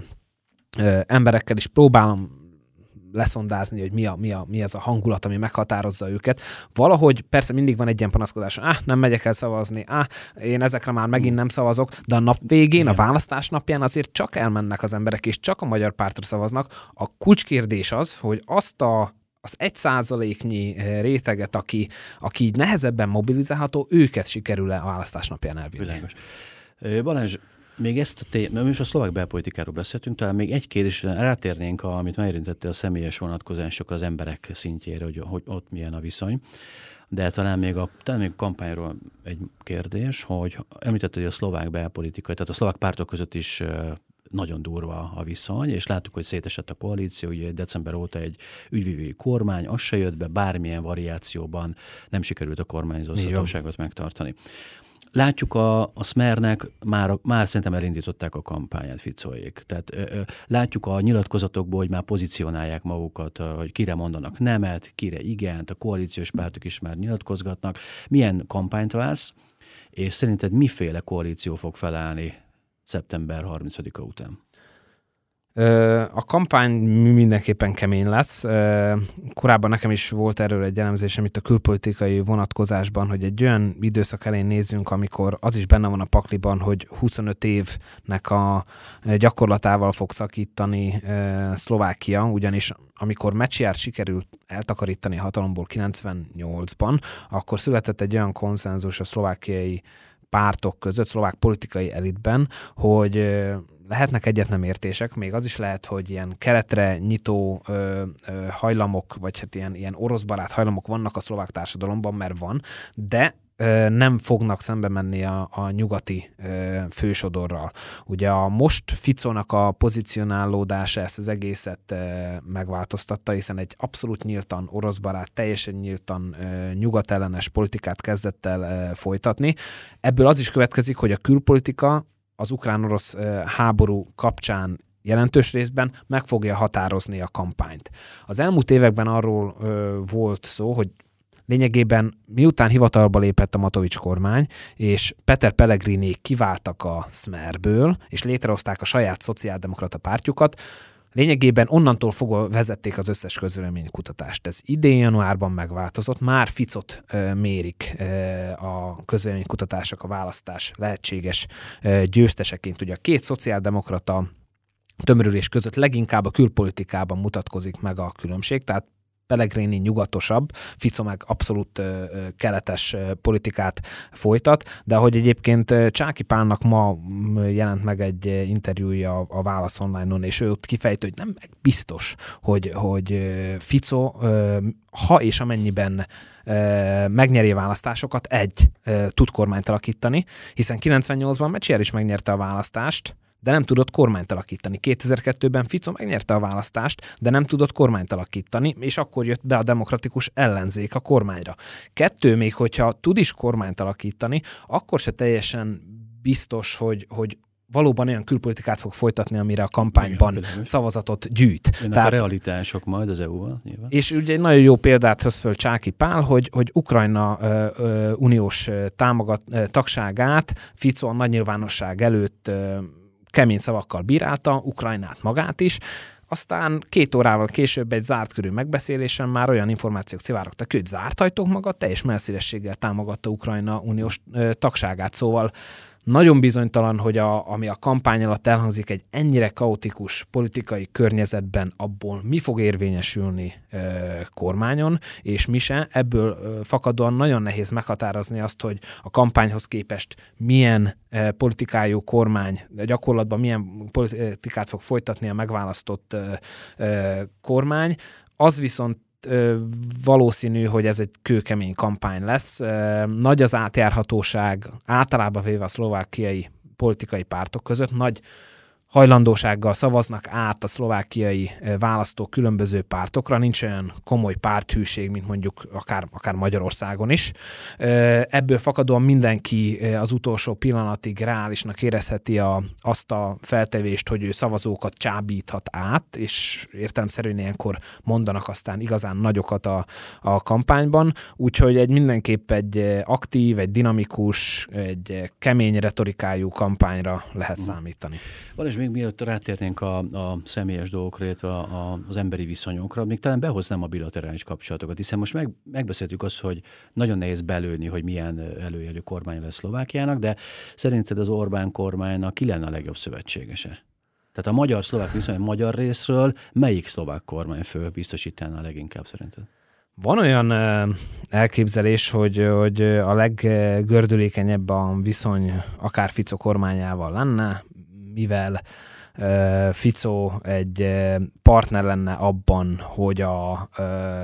ö, emberekkel is próbálom leszondázni, hogy mi, a, mi, a, mi az a hangulat, ami meghatározza őket. Valahogy persze mindig van egy ilyen panaszkodás, ah, nem megyek el szavazni, ah, én ezekre már megint nem szavazok, de a nap végén, a választás napján azért csak elmennek az emberek, és csak a magyar pártra szavaznak. A kulcskérdés az, hogy azt a az egy százaléknyi réteget, aki, aki így nehezebben mobilizálható, őket sikerül-e a választás napján elvinni. Világos. Balázs, még ezt a témát, mert most a szlovák belpolitikáról beszéltünk, talán még egy kérdés, rátérnénk, amit már érintette a személyes vonatkozásokra az emberek szintjére, hogy, hogy ott milyen a viszony. De talán még a, talán még a kampányról egy kérdés, hogy említetted, hogy a szlovák belpolitikai, tehát a szlovák pártok között is nagyon durva a viszony, és láttuk, hogy szétesett a koalíció, ugye december óta egy ügyvívői kormány, az se jött be, bármilyen variációban nem sikerült a kormányzóhatóságot megtartani. Látjuk a, a Smernek, már, már szerintem elindították a kampányát Ficóék. Tehát ö, ö, látjuk a nyilatkozatokból, hogy már pozícionálják magukat, ö, hogy kire mondanak nemet, kire igent, a koalíciós pártok is már nyilatkozgatnak. Milyen kampányt vársz, és szerinted miféle koalíció fog felállni szeptember harmincadika után? A kampány mindenképpen kemény lesz. Korábban nekem is volt erről egy elemzésem itt a külpolitikai vonatkozásban, hogy egy olyan időszak elején nézzünk, amikor az is benne van a pakliban, hogy huszonöt évnek a gyakorlatával fog szakítani Szlovákia, ugyanis amikor Mečiar sikerült eltakarítani a hatalomból kilencvennyolcban, akkor született egy olyan konszenzus a szlovákiai pártok között, szlovák politikai elitben, hogy lehetnek egyet nem értések, még az is lehet, hogy ilyen keletre nyitó ö, ö, hajlamok, vagy hát ilyen, ilyen oroszbarát hajlamok vannak a szlovák társadalomban, mert van, de ö, nem fognak szembe menni a, a nyugati ö, fősodorral. Ugye a most Ficónak a pozicionálódása ezt az egészet ö, megváltoztatta, hiszen egy abszolút nyíltan oroszbarát, teljesen nyíltan ö, nyugatellenes politikát kezdett el ö, folytatni. Ebből az is következik, hogy a külpolitika az ukrán-orosz háború kapcsán jelentős részben meg fogja határozni a kampányt. Az elmúlt években arról ö, volt szó, hogy lényegében miután hivatalba lépett a Matovics kormány, és Peter Pellegrini kiváltak a Smerből, és létrehozták a saját szociáldemokrata pártjukat, lényegében onnantól fogva vezették az összes közvéleménykutatást. Ez idén januárban megváltozott, már Ficot e, mérik e, a közvéleménykutatások a választás lehetséges e, győzteseként. Ugye a két szociáldemokrata tömörülés között leginkább a külpolitikában mutatkozik meg a különbség, tehát Pellegrini nyugatosabb, Fico meg abszolút ö, keletes ö, politikát folytat, de ahogy egyébként Csáky Pálnak ma jelent meg egy interjúja a, a Válasz Online-on, és ő ott kifejtő, hogy nem biztos, hogy, hogy Fico, ö, ha és amennyiben ö, megnyeri a választásokat, egy ö, tud kormányt alakítani, hiszen kilencvennyolcban Mečiar is megnyerte a választást, de nem tudott kormányt alakítani. kétezer-kettőben Fico megnyerte a választást, de nem tudott kormányt alakítani, és akkor jött be a demokratikus ellenzék a kormányra. Kettő, még hogyha tud is kormányt alakítani, akkor se teljesen biztos, hogy, hogy valóban olyan külpolitikát fog folytatni, amire a kampányban igen, szavazatot gyűjt. Ennek Tehát, a realitások majd az é u-val nyilván. És ugye egy nagyon jó példát hoz föl Csáky Pál, hogy, hogy Ukrajna ö, ö, uniós támogat, ö, tagságát Fico a nagy nyilvánosság előtt ö, kemény szavakkal bírálta, Ukrajnát magát is. Aztán két órával később egy zárt körű megbeszélésen már olyan információk szivárogtak, hogy zárt ajtók maga teljes messzélességgel támogatta Ukrajna uniós ö, tagságát. Szóval nagyon bizonytalan, hogy a, ami a kampány alatt elhangzik egy ennyire kaotikus politikai környezetben, abból mi fog érvényesülni ö, kormányon, és mi se. Ebből ö, fakadóan nagyon nehéz meghatározni azt, hogy a kampányhoz képest milyen ö, politikájú kormány, gyakorlatban milyen politikát fog folytatni a megválasztott ö, ö, kormány. Az viszont valószínű, hogy ez egy kőkemény kampány lesz. Nagy az átjárhatóság általában véve a szlovákiai politikai pártok között, nagy hajlandósággal szavaznak át a szlovákiai választók különböző pártokra, nincs olyan komoly párthűség, mint mondjuk akár, akár Magyarországon is. Ebből fakadóan mindenki az utolsó pillanatig reálisnak érezheti a, azt a feltevést, hogy ő szavazókat csábíthat át, és értelemszerűen ilyenkor mondanak aztán igazán nagyokat a, a kampányban, úgyhogy egy mindenképp egy aktív, egy dinamikus, egy kemény retorikájú kampányra lehet uh-huh. számítani. Van és még mielőtt rátérnénk a, a személyes dolgokra, illetve a, a, az emberi viszonyokra, még talán behoznám a bilaterális kapcsolatokat, hiszen most meg, megbeszéltük azt, hogy nagyon nehéz belőni, hogy milyen előjelű kormány lesz Szlovákiának, de szerinted az Orbán kormánynak ki lenne a legjobb szövetségese? Tehát a magyar-szlovák viszony, a magyar részről melyik szlovák kormányfő biztosítaná leginkább szerinted? Van olyan elképzelés, hogy, hogy a leggördülékenyebb a viszony akár Fico kormányával lenne, mivel uh, Fico egy uh, partner lenne abban, hogy a uh,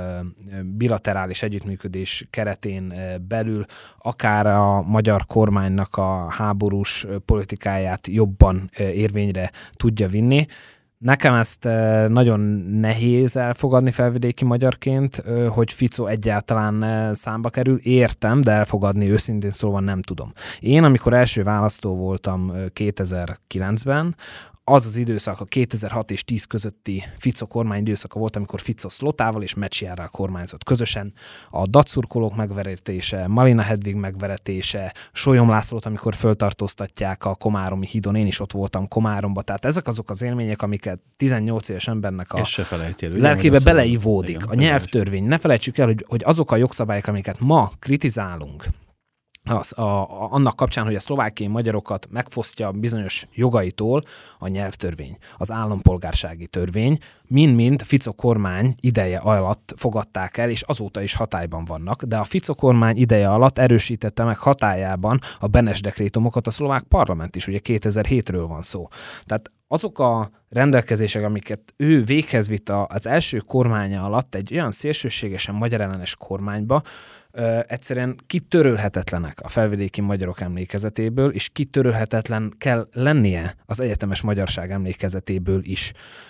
bilaterális együttműködés keretén uh, belül akár a magyar kormánynak a háborús politikáját jobban uh, érvényre tudja vinni. Nekem ezt nagyon nehéz elfogadni felvidéki magyarként, hogy Fico egyáltalán számba kerül. Értem, de elfogadni őszintén szóval nem tudom. Én, amikor első választó voltam kétezer-kilencben, az az időszak, a kétezer-hat és tíz közötti Fico kormány időszaka volt, amikor Fico Szlotával és Mečiarral kormányzott közösen. A datszurkolók megveretése, Malina Hedvig megveretése, Sólyom Lászlót, amikor föltartóztatják a komáromi hídon, én is ott voltam Komáromba. Tehát ezek azok az élmények, amiket tizennyolc éves embernek a lelkébe beleivódik. A nyelvtörvény. Ne felejtsük el, hogy, hogy azok a jogszabályok, amiket ma kritizálunk, Az, a, a, annak kapcsán, hogy a szlovákiai magyarokat megfosztja bizonyos jogaitól a nyelvtörvény, az állampolgársági törvény, mind-mind Fico kormány ideje alatt fogadták el, és azóta is hatályban vannak, de a Fico kormány ideje alatt erősítette meg hatályában a Benes dekrétumokat a szlovák parlament is, ugye kétezer-hétről van szó. Tehát azok a rendelkezések, amiket ő véghez vitt az első kormánya alatt egy olyan szélsőségesen magyarellenes kormányba, ö, egyszerűen kitörölhetetlenek a felvidéki magyarok emlékezetéből, és kitörölhetetlen kell lennie az egyetemes magyarság emlékezetéből is.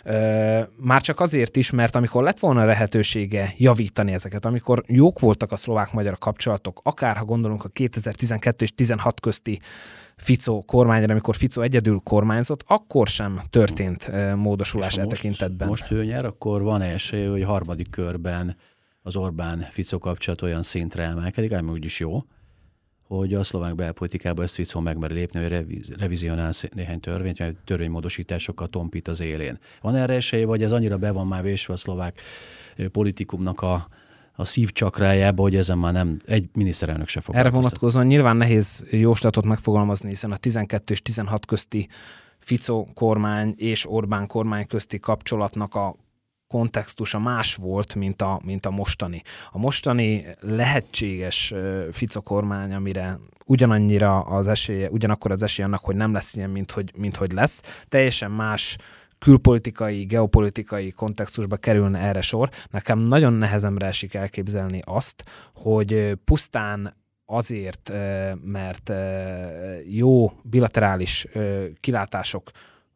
Ö, már csak azért is, mert amikor lett volna lehetősége javítani ezeket, amikor jók voltak a szlovák-magyar kapcsolatok, akár ha gondolunk a kétezer-tizenkettő és tizenhat közti Fico kormányra, amikor Fico egyedül kormányzott, akkor sem történt módosulás e tekintetben. Most ő nyer, akkor van esély, hogy harmadik körben az Orbán-Fico kapcsolat olyan szintre emelkedik, ám úgyis jó, hogy a szlovák belpolitikában ezt Fico megmer lépni, hogy reviz, revizionál néhány törvényt, vagy törvénymódosításokkal tompít az élén. Van erre esély, vagy ez annyira be van már vésve a szlovák politikumnak a a szívcsakrájába, hogy ezen már nem egy miniszterelnök se fog. Erre vonatkozóan nyilván nehéz jóslatot megfogalmazni, hiszen a tizenkettő és tizenhat közti Fico kormány és Orbán kormány közti kapcsolatnak a kontextusa más volt, mint a, mint a mostani. A mostani lehetséges Fico kormány, amire ugyanannyira az esélye, ugyanakkor az esélye annak, hogy nem lesz ilyen, mint hogy, mint hogy lesz, teljesen más külpolitikai, geopolitikai kontextusba kerülne erre sor. Nekem nagyon nehezemre esik elképzelni azt, hogy pusztán azért, mert jó bilaterális kilátások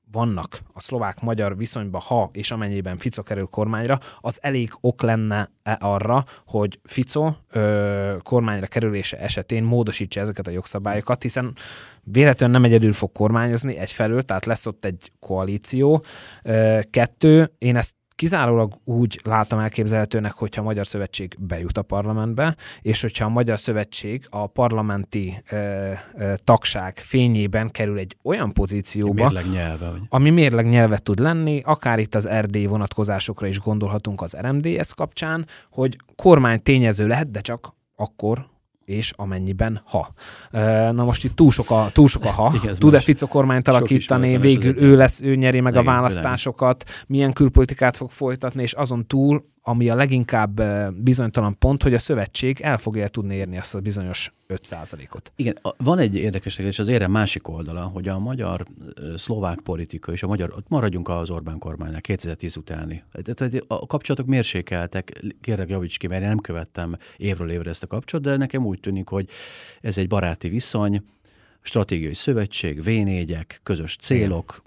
vannak a szlovák-magyar viszonyban, ha és amennyiben Fico kerül kormányra, az elég ok lenne arra, hogy Fico ö, kormányra kerülése esetén módosítsa ezeket a jogszabályokat, hiszen véletlenül nem egyedül fog kormányozni egyfelől, tehát lesz ott egy koalíció. Ö, kettő, én ezt kizárólag úgy látom elképzelhetőnek, hogyha a Magyar Szövetség bejut a parlamentbe, és hogyha a Magyar Szövetség a parlamenti ö, ö, tagság fényében kerül egy olyan pozícióba, mérleg nyelve, ami mérleg nyelve tud lenni, akár itt az erdélyi vonatkozásokra is gondolhatunk az er em dé es kapcsán, hogy kormány tényező lehet, de csak akkor és amennyiben ha. Na most itt túl sok a, túl sok a ha. Tud-e Fico kormányt alakítani, végül ő lesz, ő nyeri meg igen, a választásokat, igen. Milyen külpolitikát fog folytatni, és azon túl, ami a leginkább bizonytalan pont, hogy a szövetség el fogja tudni érni azt a bizonyos öt százalékot. Igen, van egy érdekesség, és az érem másik oldala, hogy a magyar szlovák politika és a magyar, maradjunk az Orbán kormánynál kétezer-tíz utáni. A kapcsolatok mérsékeltek, kérlek javíts ki, mert én nem követtem évről évre ezt a kapcsolatot, de nekem úgy tűnik, hogy ez egy baráti viszony, stratégiai szövetség, vé négyek, közös célok,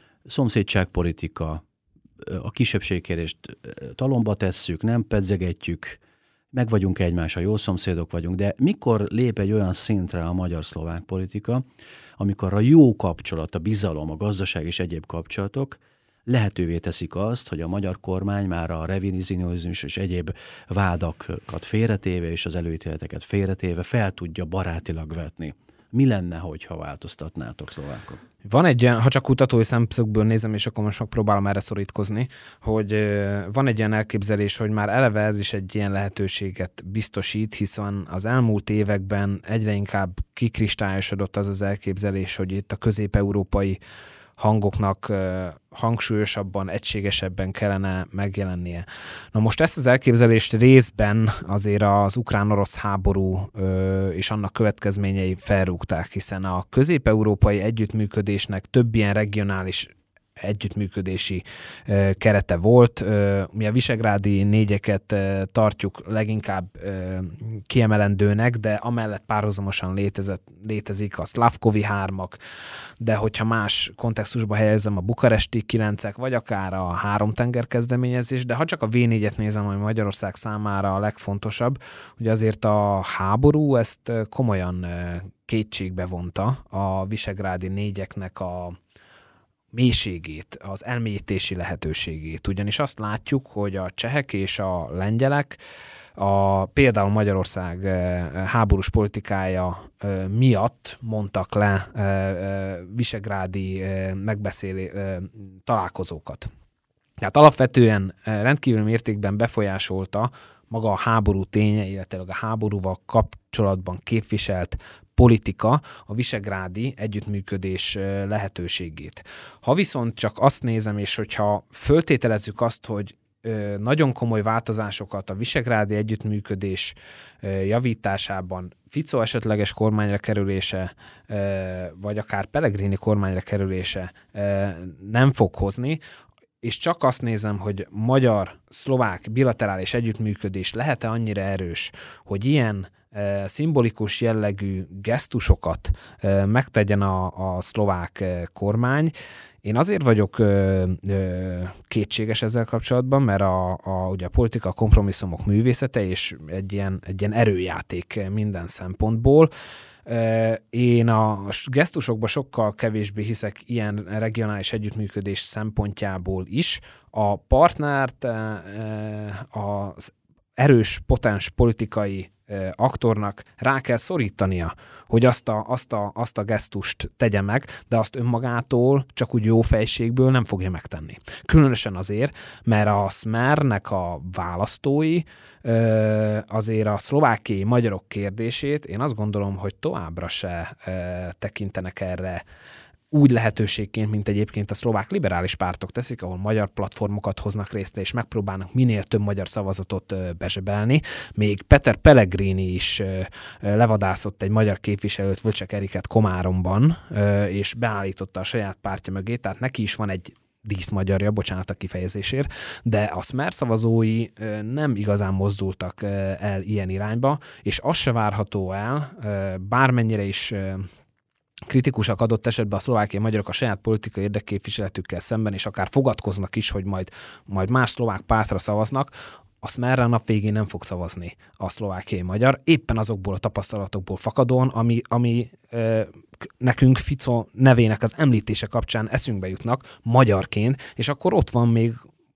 szomszédságpolitika, a kisebbségkérést talomba tesszük, nem pedzegetjük, meg vagyunk egymással, jó szomszédok vagyunk, de mikor lép egy olyan szintre a magyar-szlovák politika, amikor a jó kapcsolat, a bizalom, a gazdaság és egyéb kapcsolatok lehetővé teszik azt, hogy a magyar kormány már a revizionizmus és egyéb vádakat félretéve és az előítéleteket félretéve fel tudja barátilag vetni. Mi lenne, hogyha változtatnátok szlovákok? Van egy olyan, ha csak kutatói szemszögből nézem, és akkor most megpróbálom erre szorítkozni, hogy van egy olyan elképzelés, hogy már eleve ez is egy ilyen lehetőséget biztosít, hiszen az elmúlt években egyre inkább kikristályosodott az az elképzelés, hogy itt a közép-európai hangoknak hangsúlyosabban, egységesebben kellene megjelennie. Na most ezt az elképzelést részben azért az ukrán-orosz háború ö, és annak következményei felrúgták, hiszen a közép-európai együttműködésnek több ilyen regionális együttműködési ö, kerete volt. Ö, mi a visegrádi négyeket ö, tartjuk leginkább ö, kiemelendőnek, de amellett párhuzamosan létezett, létezik a szlavkovi hármak, de hogyha más kontextusba helyezem a bukaresti kilencek, vagy akár a három tenger kezdeményezés, de ha csak a vé négyet nézem, ami Magyarország számára a legfontosabb, hogy azért a háború ezt komolyan kétségbe vonta a visegrádi négyeknek a mélységét, az elmélyítési lehetőségét. Ugyanis azt látjuk, hogy a csehek és a lengyelek a, például Magyarország háborús politikája miatt mondtak le visegrádi megbeszélő találkozókat. Tehát alapvetően rendkívül mértékben befolyásolta maga a háború ténye, illetve a háborúval kapcsolatban képviselt politika a visegrádi együttműködés lehetőségét. Ha viszont csak azt nézem, és hogyha föltételezzük azt, hogy nagyon komoly változásokat a visegrádi együttműködés javításában Fico esetleges kormányra kerülése, vagy akár Pellegrini kormányra kerülése nem fog hozni, és csak azt nézem, hogy magyar-szlovák bilaterális együttműködés lehet-e annyira erős, hogy ilyen e, szimbolikus jellegű gesztusokat e, megtegyen a, a szlovák e, kormány. Én azért vagyok ö, ö, kétséges ezzel kapcsolatban, mert a, a, ugye a politika a kompromisszumok művészete, és egy ilyen, egy ilyen erőjáték minden szempontból. Én a gesztusokban sokkal kevésbé hiszek ilyen regionális együttműködés szempontjából is. A partnert az erős, potens politikai aktornak rá kell szorítania, hogy azt a, azt, a, azt a gesztust tegye meg, de azt önmagától csak úgy jó fejségből nem fogja megtenni. Különösen azért, mert a Smernek a választói azért a szlovákiai magyarok kérdését én azt gondolom, hogy továbbra se tekintenek erre úgy lehetőségként, mint egyébként a szlovák liberális pártok teszik, ahol magyar platformokat hoznak részt, és megpróbálnak minél több magyar szavazatot bezsebelni. Még Peter Pellegrini is levadászott egy magyar képviselőt, Völcsek Eriket Komáromban, és beállította a saját pártja mögé, tehát neki is van egy díszmagyarja, bocsánat a kifejezésért, de a Smer szavazói nem igazán mozdultak el ilyen irányba, és az se várható el, bármennyire is kritikusak adott esetben a szlovákiai magyarok a saját politikai érdekképviseletükkel szemben, és akár fogadkoznak is, hogy majd, majd más szlovák pártra szavaznak, azt merre a nap végén nem fog szavazni a szlovákiai magyar, éppen azokból a tapasztalatokból fakadóan, ami, ami ö, nekünk Fico nevének az említése kapcsán eszünkbe jutnak magyarként, és akkor ott van még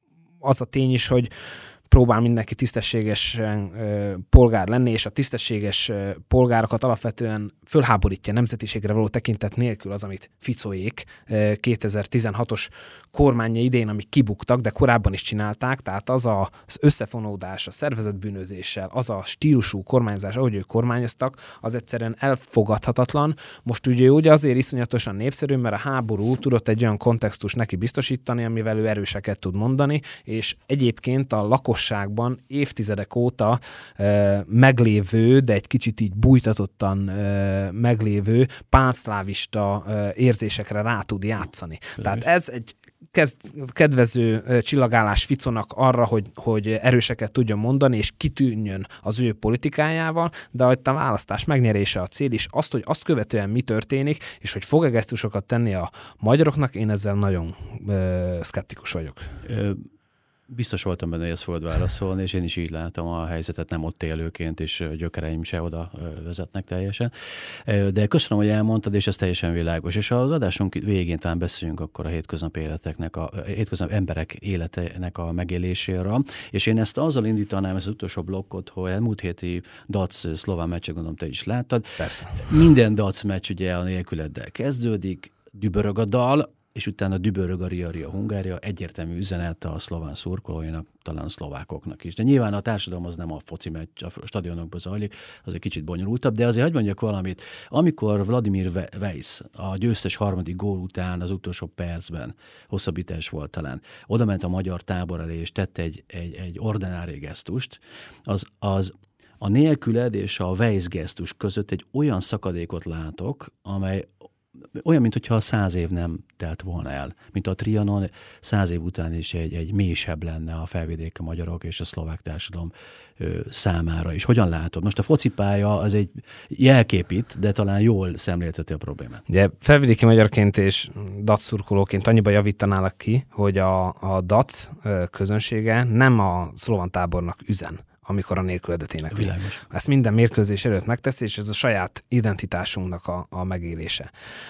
az a tény is, hogy próbál mindenki tisztességesen ö, polgár lenni, és a tisztességes ö, polgárokat alapvetően fölháborítja nemzetiségre való tekintet nélkül az, amit Ficóék ö, kétezer-tizenhatos kormánya idején, amik kibuktak, de korábban is csinálták, tehát az a, az összefonódás a szervezetbűnözéssel, az a stílusú kormányzás, ahogy ők kormányoztak, az egyszerűen elfogadhatatlan. Most ugye, ugye azért iszonyatosan népszerű, mert a háború tudott egy olyan kontextus neki biztosítani, amivel ő erőseket tud mondani, és egyébként a lakosságban évtizedek óta uh, meglévő, de egy kicsit így bújtatottan uh, meglévő pánszlávista uh, érzésekre rá tud játszani. Fő. Tehát ez egy kezd, kedvező uh, csillagállás Ficónak arra, hogy, hogy erőseket tudjon mondani, és kitűnjön az ő politikájával, de a választás megnyerése a cél, és azt, hogy azt követően mi történik, és hogy fog-e gesztusokat tenni a magyaroknak, én ezzel nagyon uh, szkeptikus vagyok. Ö- Biztos voltam benne, hogy ezt fogod válaszolni, és én is így látom a helyzetet, nem ott élőként, és gyökereim se oda vezetnek teljesen. De köszönöm, hogy elmondtad, és ez teljesen világos. És az adásunk végén talán beszéljünk akkor a hétköznapi életeknek, a hétköznapi emberek életének a megéléséről. És én ezt azzal indítanám, ezt az utolsó blokkot, hogy a múlt héti dac szlován meccset, gondolom te is láttad. Persze. Minden dac meccs ugye a nélküleddel kezdődik, dübörög a dal, és utána dübörög a Ria-Ria Hungária, egyértelmű üzenete a szlován szurkolóinak, talán a szlovákoknak is. De nyilván a társadalom az nem a foci meccs, a stadionokban zajlik, az egy kicsit bonyolultabb, de azért hadd mondjak valamit. Amikor Vladimir Weiss a győztes harmadik gól után az utolsó percben, hosszabbítás volt talán, oda ment a magyar tábor elé, és tett egy, egy, egy ordinári gesztust, az, az a nélküled és a Weiss gesztus között egy olyan szakadékot látok, amely olyan, mintha száz év nem telt volna el. Mint a Trianon száz év után is egy, egy mélysebb lenne a felvidéki magyarok és a szlovák társadalom ö, számára. És hogyan látod? Most a focipálya az egy jelképít, de talán jól szemlélteti a problémát. Ugye felvidéki magyarként és dac szurkolóként annyiba javítanálak ki, hogy a, a dac közönsége nem a szlován tábornak üzen, amikor a nélküledet énekli. Ezt minden mérkőzés előtt megteszi, és ez a saját identitásunknak a, a megélése.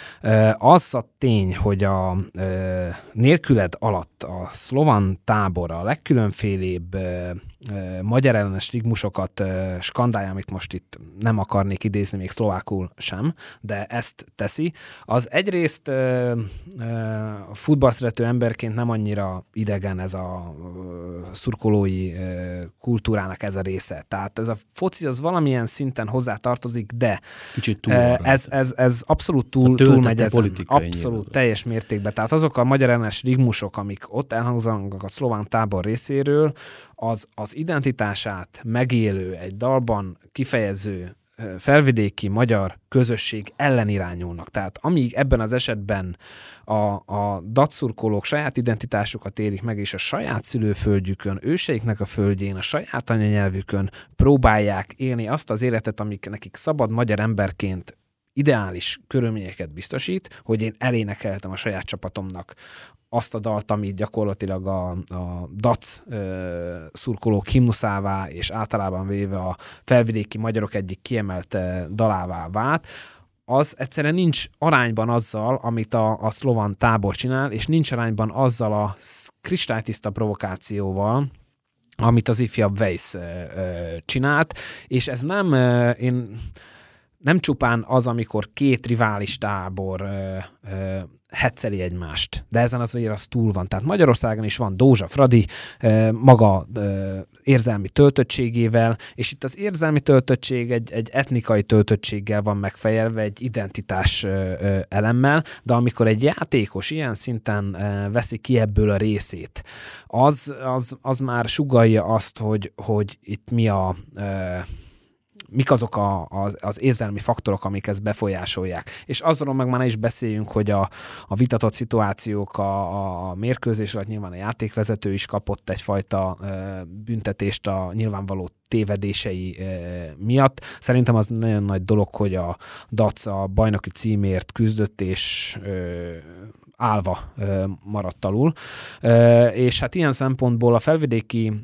Az a tény, hogy a nélküled alatt a szlován tábor a legkülönfélébb magyar ellenes rigmusokat skandálja, amit most itt nem akarnék idézni, még szlovákul sem, de ezt teszi. Az egyrészt futballszerető emberként nem annyira idegen ez a szurkolói kultúrának ez a része. Tehát ez a foci az valamilyen szinten hozzátartozik, de kicsit túl ez, ez, ez abszolút túl, túlmegy ezen. Abszolút, teljes mértékben. Tehát azok a magyar ellenes rigmusok, amik ott elhangzanak a szlován tábor részéről, az, az identitását megélő, egy dalban kifejező felvidéki magyar közösség ellen irányulnak. Tehát amíg ebben az esetben a, a datszurkolók saját identitásukat élik meg, és a saját szülőföldjükön, őseiknek a földjén, a saját anyanyelvükön próbálják élni azt az életet, amik nekik szabad magyar emberként ideális körülményeket biztosít, hogy én elénekeltem a saját csapatomnak azt a dalt, ami gyakorlatilag a, a dac ö, szurkolók himnuszává és általában véve a felvidéki magyarok egyik kiemelt dalává vált, az egyszerűen nincs arányban azzal, amit a, a szlován tábor csinál, és nincs arányban azzal a kristálytiszta provokációval, amit az ifjabb Weiss ö, ö, csinált, és ez nem, ö, én nem csupán az, amikor két rivális tábor ö, ö, hecceli egymást, de ezen azért az túl van. Tehát Magyarországon is van Dózsa Fradi ö, maga ö, érzelmi töltöttségével, és itt az érzelmi töltöttség egy, egy etnikai töltöttséggel van megfejelve, egy identitás ö, ö, elemmel, de amikor egy játékos ilyen szinten ö, veszi ki ebből a részét, az, az, az már sugallja azt, hogy, hogy itt mi a... Ö, mik azok a, a, az érzelmi faktorok, amik ezt befolyásolják. És azról meg már ne is beszéljünk, hogy a, a vitatott szituációk a, a mérkőzés alatt nyilván a játékvezető is kapott egyfajta e, büntetést a nyilvánvaló tévedései e, miatt. Szerintem az nagyon nagy dolog, hogy a Dac a bajnoki címért küzdött, és e, állva e, maradt alul. E, és hát ilyen szempontból a felvidéki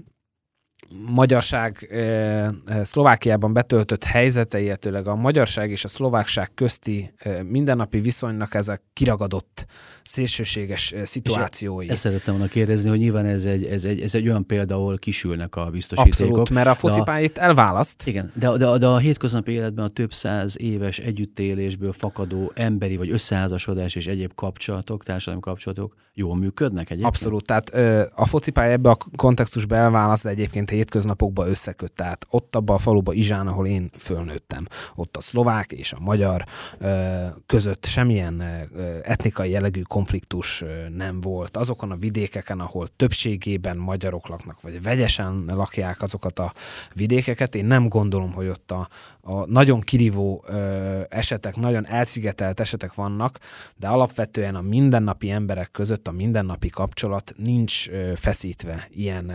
magyarság e, Szlovákiában betöltött helyzete, illetőleg a magyarság és a szlovákság közti e, mindennapi viszonynak ezek kiragadott szélsőséges e, szituációi. És ezt szerettem volna kérdezni, hogy nyilván ez egy, ez, egy, ez egy olyan példa, ahol kisülnek a biztosítékok. Abszolút, mert a focipályát elválaszt. Igen, de, de, de a hétköznapi életben a több száz éves együttélésből fakadó emberi vagy összeházasodás és egyéb kapcsolatok, társadalmi kapcsolatok jól működnek egyébként? Abszolút, tehát e, a focipálya ebbe a kontextusba elválaszt, de egyébként hétköznapokban összeköt. Tehát ott abban a faluban Izsán, ahol én fölnőttem, ott a szlovák és a magyar ö, között semmilyen ö, etnikai jellegű konfliktus ö, nem volt. Azokon a vidékeken, ahol többségében magyarok laknak, vagy vegyesen lakják azokat a vidékeket, én nem gondolom, hogy ott a, a nagyon kirívó ö, esetek, nagyon elszigetelt esetek vannak, de alapvetően a mindennapi emberek között a mindennapi kapcsolat nincs ö, feszítve ilyen ö,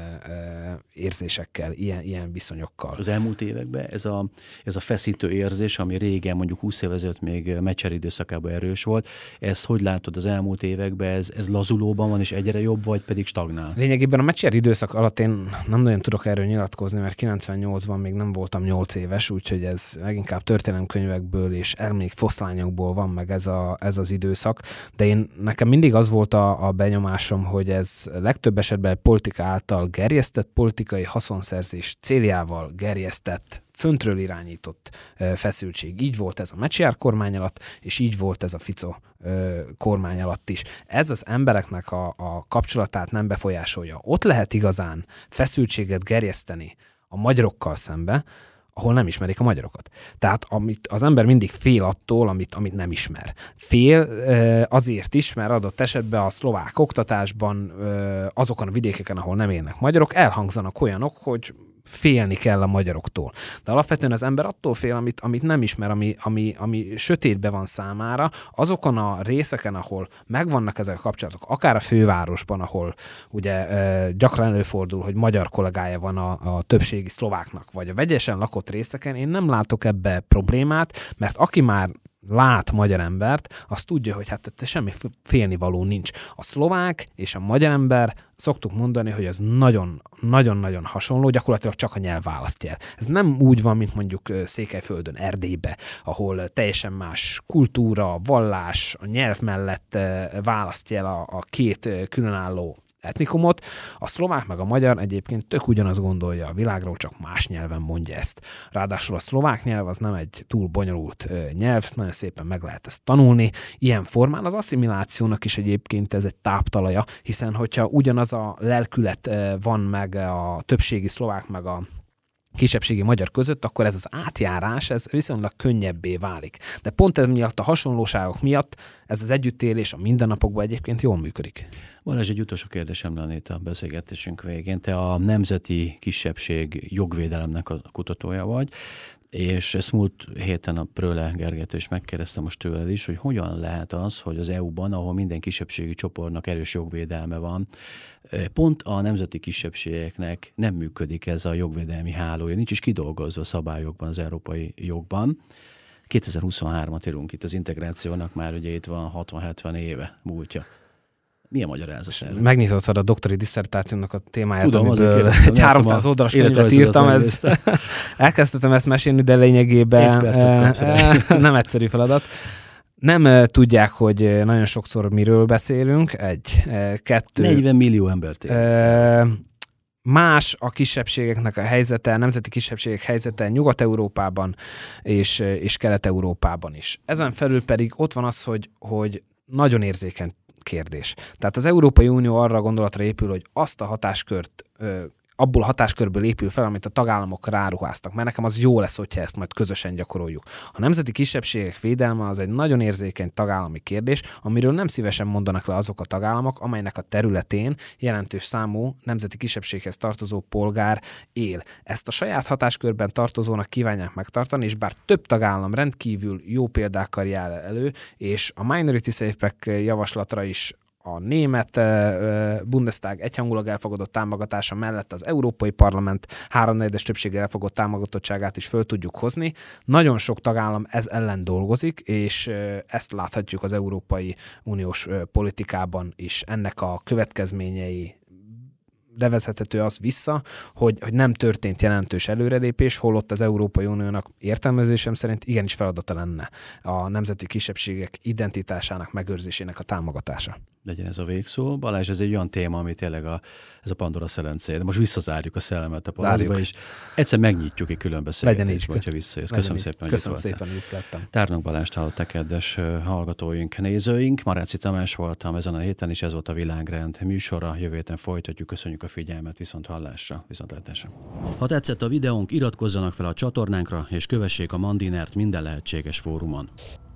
ö, érzésekkel, ilyen, ilyen viszonyokkal. Az elmúlt években ez a, ez a feszítő érzés, ami régen, mondjuk húsz évvel ezelőtt még Mecser időszakában erős volt, ez hogy látod az elmúlt években, ez, ez lazulóban van és egyre jobb, vagy pedig stagnál? Lényegében a Mecser időszak alatt én nem nagyon tudok erről nyilatkozni, mert kilencvennyolcban még nem voltam nyolc éves, úgyhogy ez leginkább történelemkönyvekből és emlékfoszlányokból van meg ez, a, ez az időszak, de én nekem mindig az volt a, a benyomásom, hogy ez legtöbb esetben politika által gerjesztett, politikai haszonszerzés céljával gerjesztett, föntről irányított ö, feszültség. Így volt ez a Mečiar kormány alatt, és így volt ez a Fico ö, kormány alatt is. Ez az embereknek a, a kapcsolatát nem befolyásolja. Ott lehet igazán feszültséget gerjeszteni a magyarokkal szembe, ahol nem ismerik a magyarokat. Tehát amit az ember mindig fél attól, amit, amit nem ismer. Fél azért is, mert adott esetben a szlovák oktatásban azokon a vidékeken, ahol nem élnek magyarok, elhangzanak olyanok, hogy félni kell a magyaroktól. De alapvetően az ember attól fél, amit, amit nem ismer, ami, ami, ami sötétbe van számára, azokon a részeken, ahol megvannak ezek a kapcsolatok, akár a fővárosban, ahol ugye gyakran előfordul, hogy magyar kollégája van a, a többségi szlováknak, vagy a vegyesen lakott részeken, én nem látok ebbe problémát, mert aki már lát magyar embert, az tudja, hogy hát semmi félnivaló nincs. A szlovák és a magyar ember, szoktuk mondani, hogy ez nagyon-nagyon hasonló, gyakorlatilag csak a nyelv választja el. Ez nem úgy van, mint mondjuk Székelyföldön, Erdélybe, ahol teljesen más kultúra, vallás, a nyelv mellett választja el a, a két különálló etnikumot. A szlovák meg a magyar egyébként tök ugyanaz gondolja a világról, csak más nyelven mondja ezt. Ráadásul a szlovák nyelv az nem egy túl bonyolult nyelv, nagyon szépen meg lehet ezt tanulni. Ilyen formán az asszimilációnak is egyébként ez egy táptalaja, hiszen hogyha ugyanaz a lelkület van meg a többségi szlovák meg a kisebbségi magyar között, akkor ez az átjárás, ez viszonylag könnyebbé válik. De pont ez miatt, a hasonlóságok miatt ez az együttélés a mindennapokban egyébként jól működik. Van ez egy utolsó kérdésem lenne itt a beszélgetésünk végén. Te a nemzeti kisebbség jogvédelemnek a kutatója vagy, és ezt múlt héten a Pröle Gergelytől is megkérdeztem most tőled is, hogy hogyan lehet az, hogy az é u-ban, ahol minden kisebbségi csoportnak erős jogvédelme van, pont a nemzeti kisebbségeknek nem működik ez a jogvédelmi hálója, nincs is kidolgozva a szabályokban, az európai jogban. kétezer-huszonhármat írunk itt az integrációnak, már ugye itt van hatvan-hetven éve múltja. Milyen magyarázat erre? Megnyitottad a doktori diszertációnak a témáját, tudom, amiből egy háromszáz oldalas könyvet írtam. Ez, elkezdtem ezt mesélni, de lényegében nem egyszerű feladat. Nem tudják, hogy nagyon sokszor miről beszélünk. Egy, kettő... negyven millió embert e, Más a kisebbségeknek a helyzete, a nemzeti kisebbségek helyzete Nyugat-Európában és, és Kelet-Európában is. Ezen felül pedig ott van az, hogy, hogy nagyon érzékeny kérdés. Tehát az Európai Unió arra a gondolatra épül, hogy azt a hatáskört ö, abból a hatáskörből épül fel, amit a tagállamok ráruháztak, mert nekem az jó lesz, hogyha ezt majd közösen gyakoroljuk. A nemzeti kisebbségek védelme az egy nagyon érzékeny tagállami kérdés, amiről nem szívesen mondanak le azok a tagállamok, amelynek a területén jelentős számú nemzeti kisebbséghez tartozó polgár él. Ezt a saját hatáskörben tartozónak kívánják megtartani, és bár több tagállam rendkívül jó példákkal jár elő, és a Minority Safe Pack javaslatra is a német Bundestag egyhangulag elfogadott támogatása mellett az Európai Parlament háromnegyedes többséggel elfogadott támogatottságát is föl tudjuk hozni. Nagyon sok tagállam ez ellen dolgozik, és ezt láthatjuk az Európai Uniós politikában is. Ennek a következményei levezethető az vissza, hogy, hogy nem történt jelentős előrelépés, holott az Európai Uniónak értelmezésem szerint igenis feladata lenne a nemzeti kisebbségek identitásának megőrzésének a támogatása. Legyen ez a végszó. Balázs, ez egy olyan téma, ami tényleg a, ez a Pandora szelencéje. De most visszazárjuk a szellemet a panaszba, és egyszer megnyitjuk egy külön beszélgetésbe, hogyha visszajössz. Köszönöm szépen, hogy Köszönöm szépen, hogy itt lettem. Tárnok Balást hallották, kedves hallgatóink, nézőink. Marácsy Tamás voltam ezen a héten, és ez volt a Világrend műsora. Jövő héten folytatjuk. Köszönjük a figyelmet, viszont hallásra, viszontlátásra. Ha tetszett a videónk, iratkozzanak fel a csatornánkra, és kövessék a Mandinert minden lehetséges fórumon.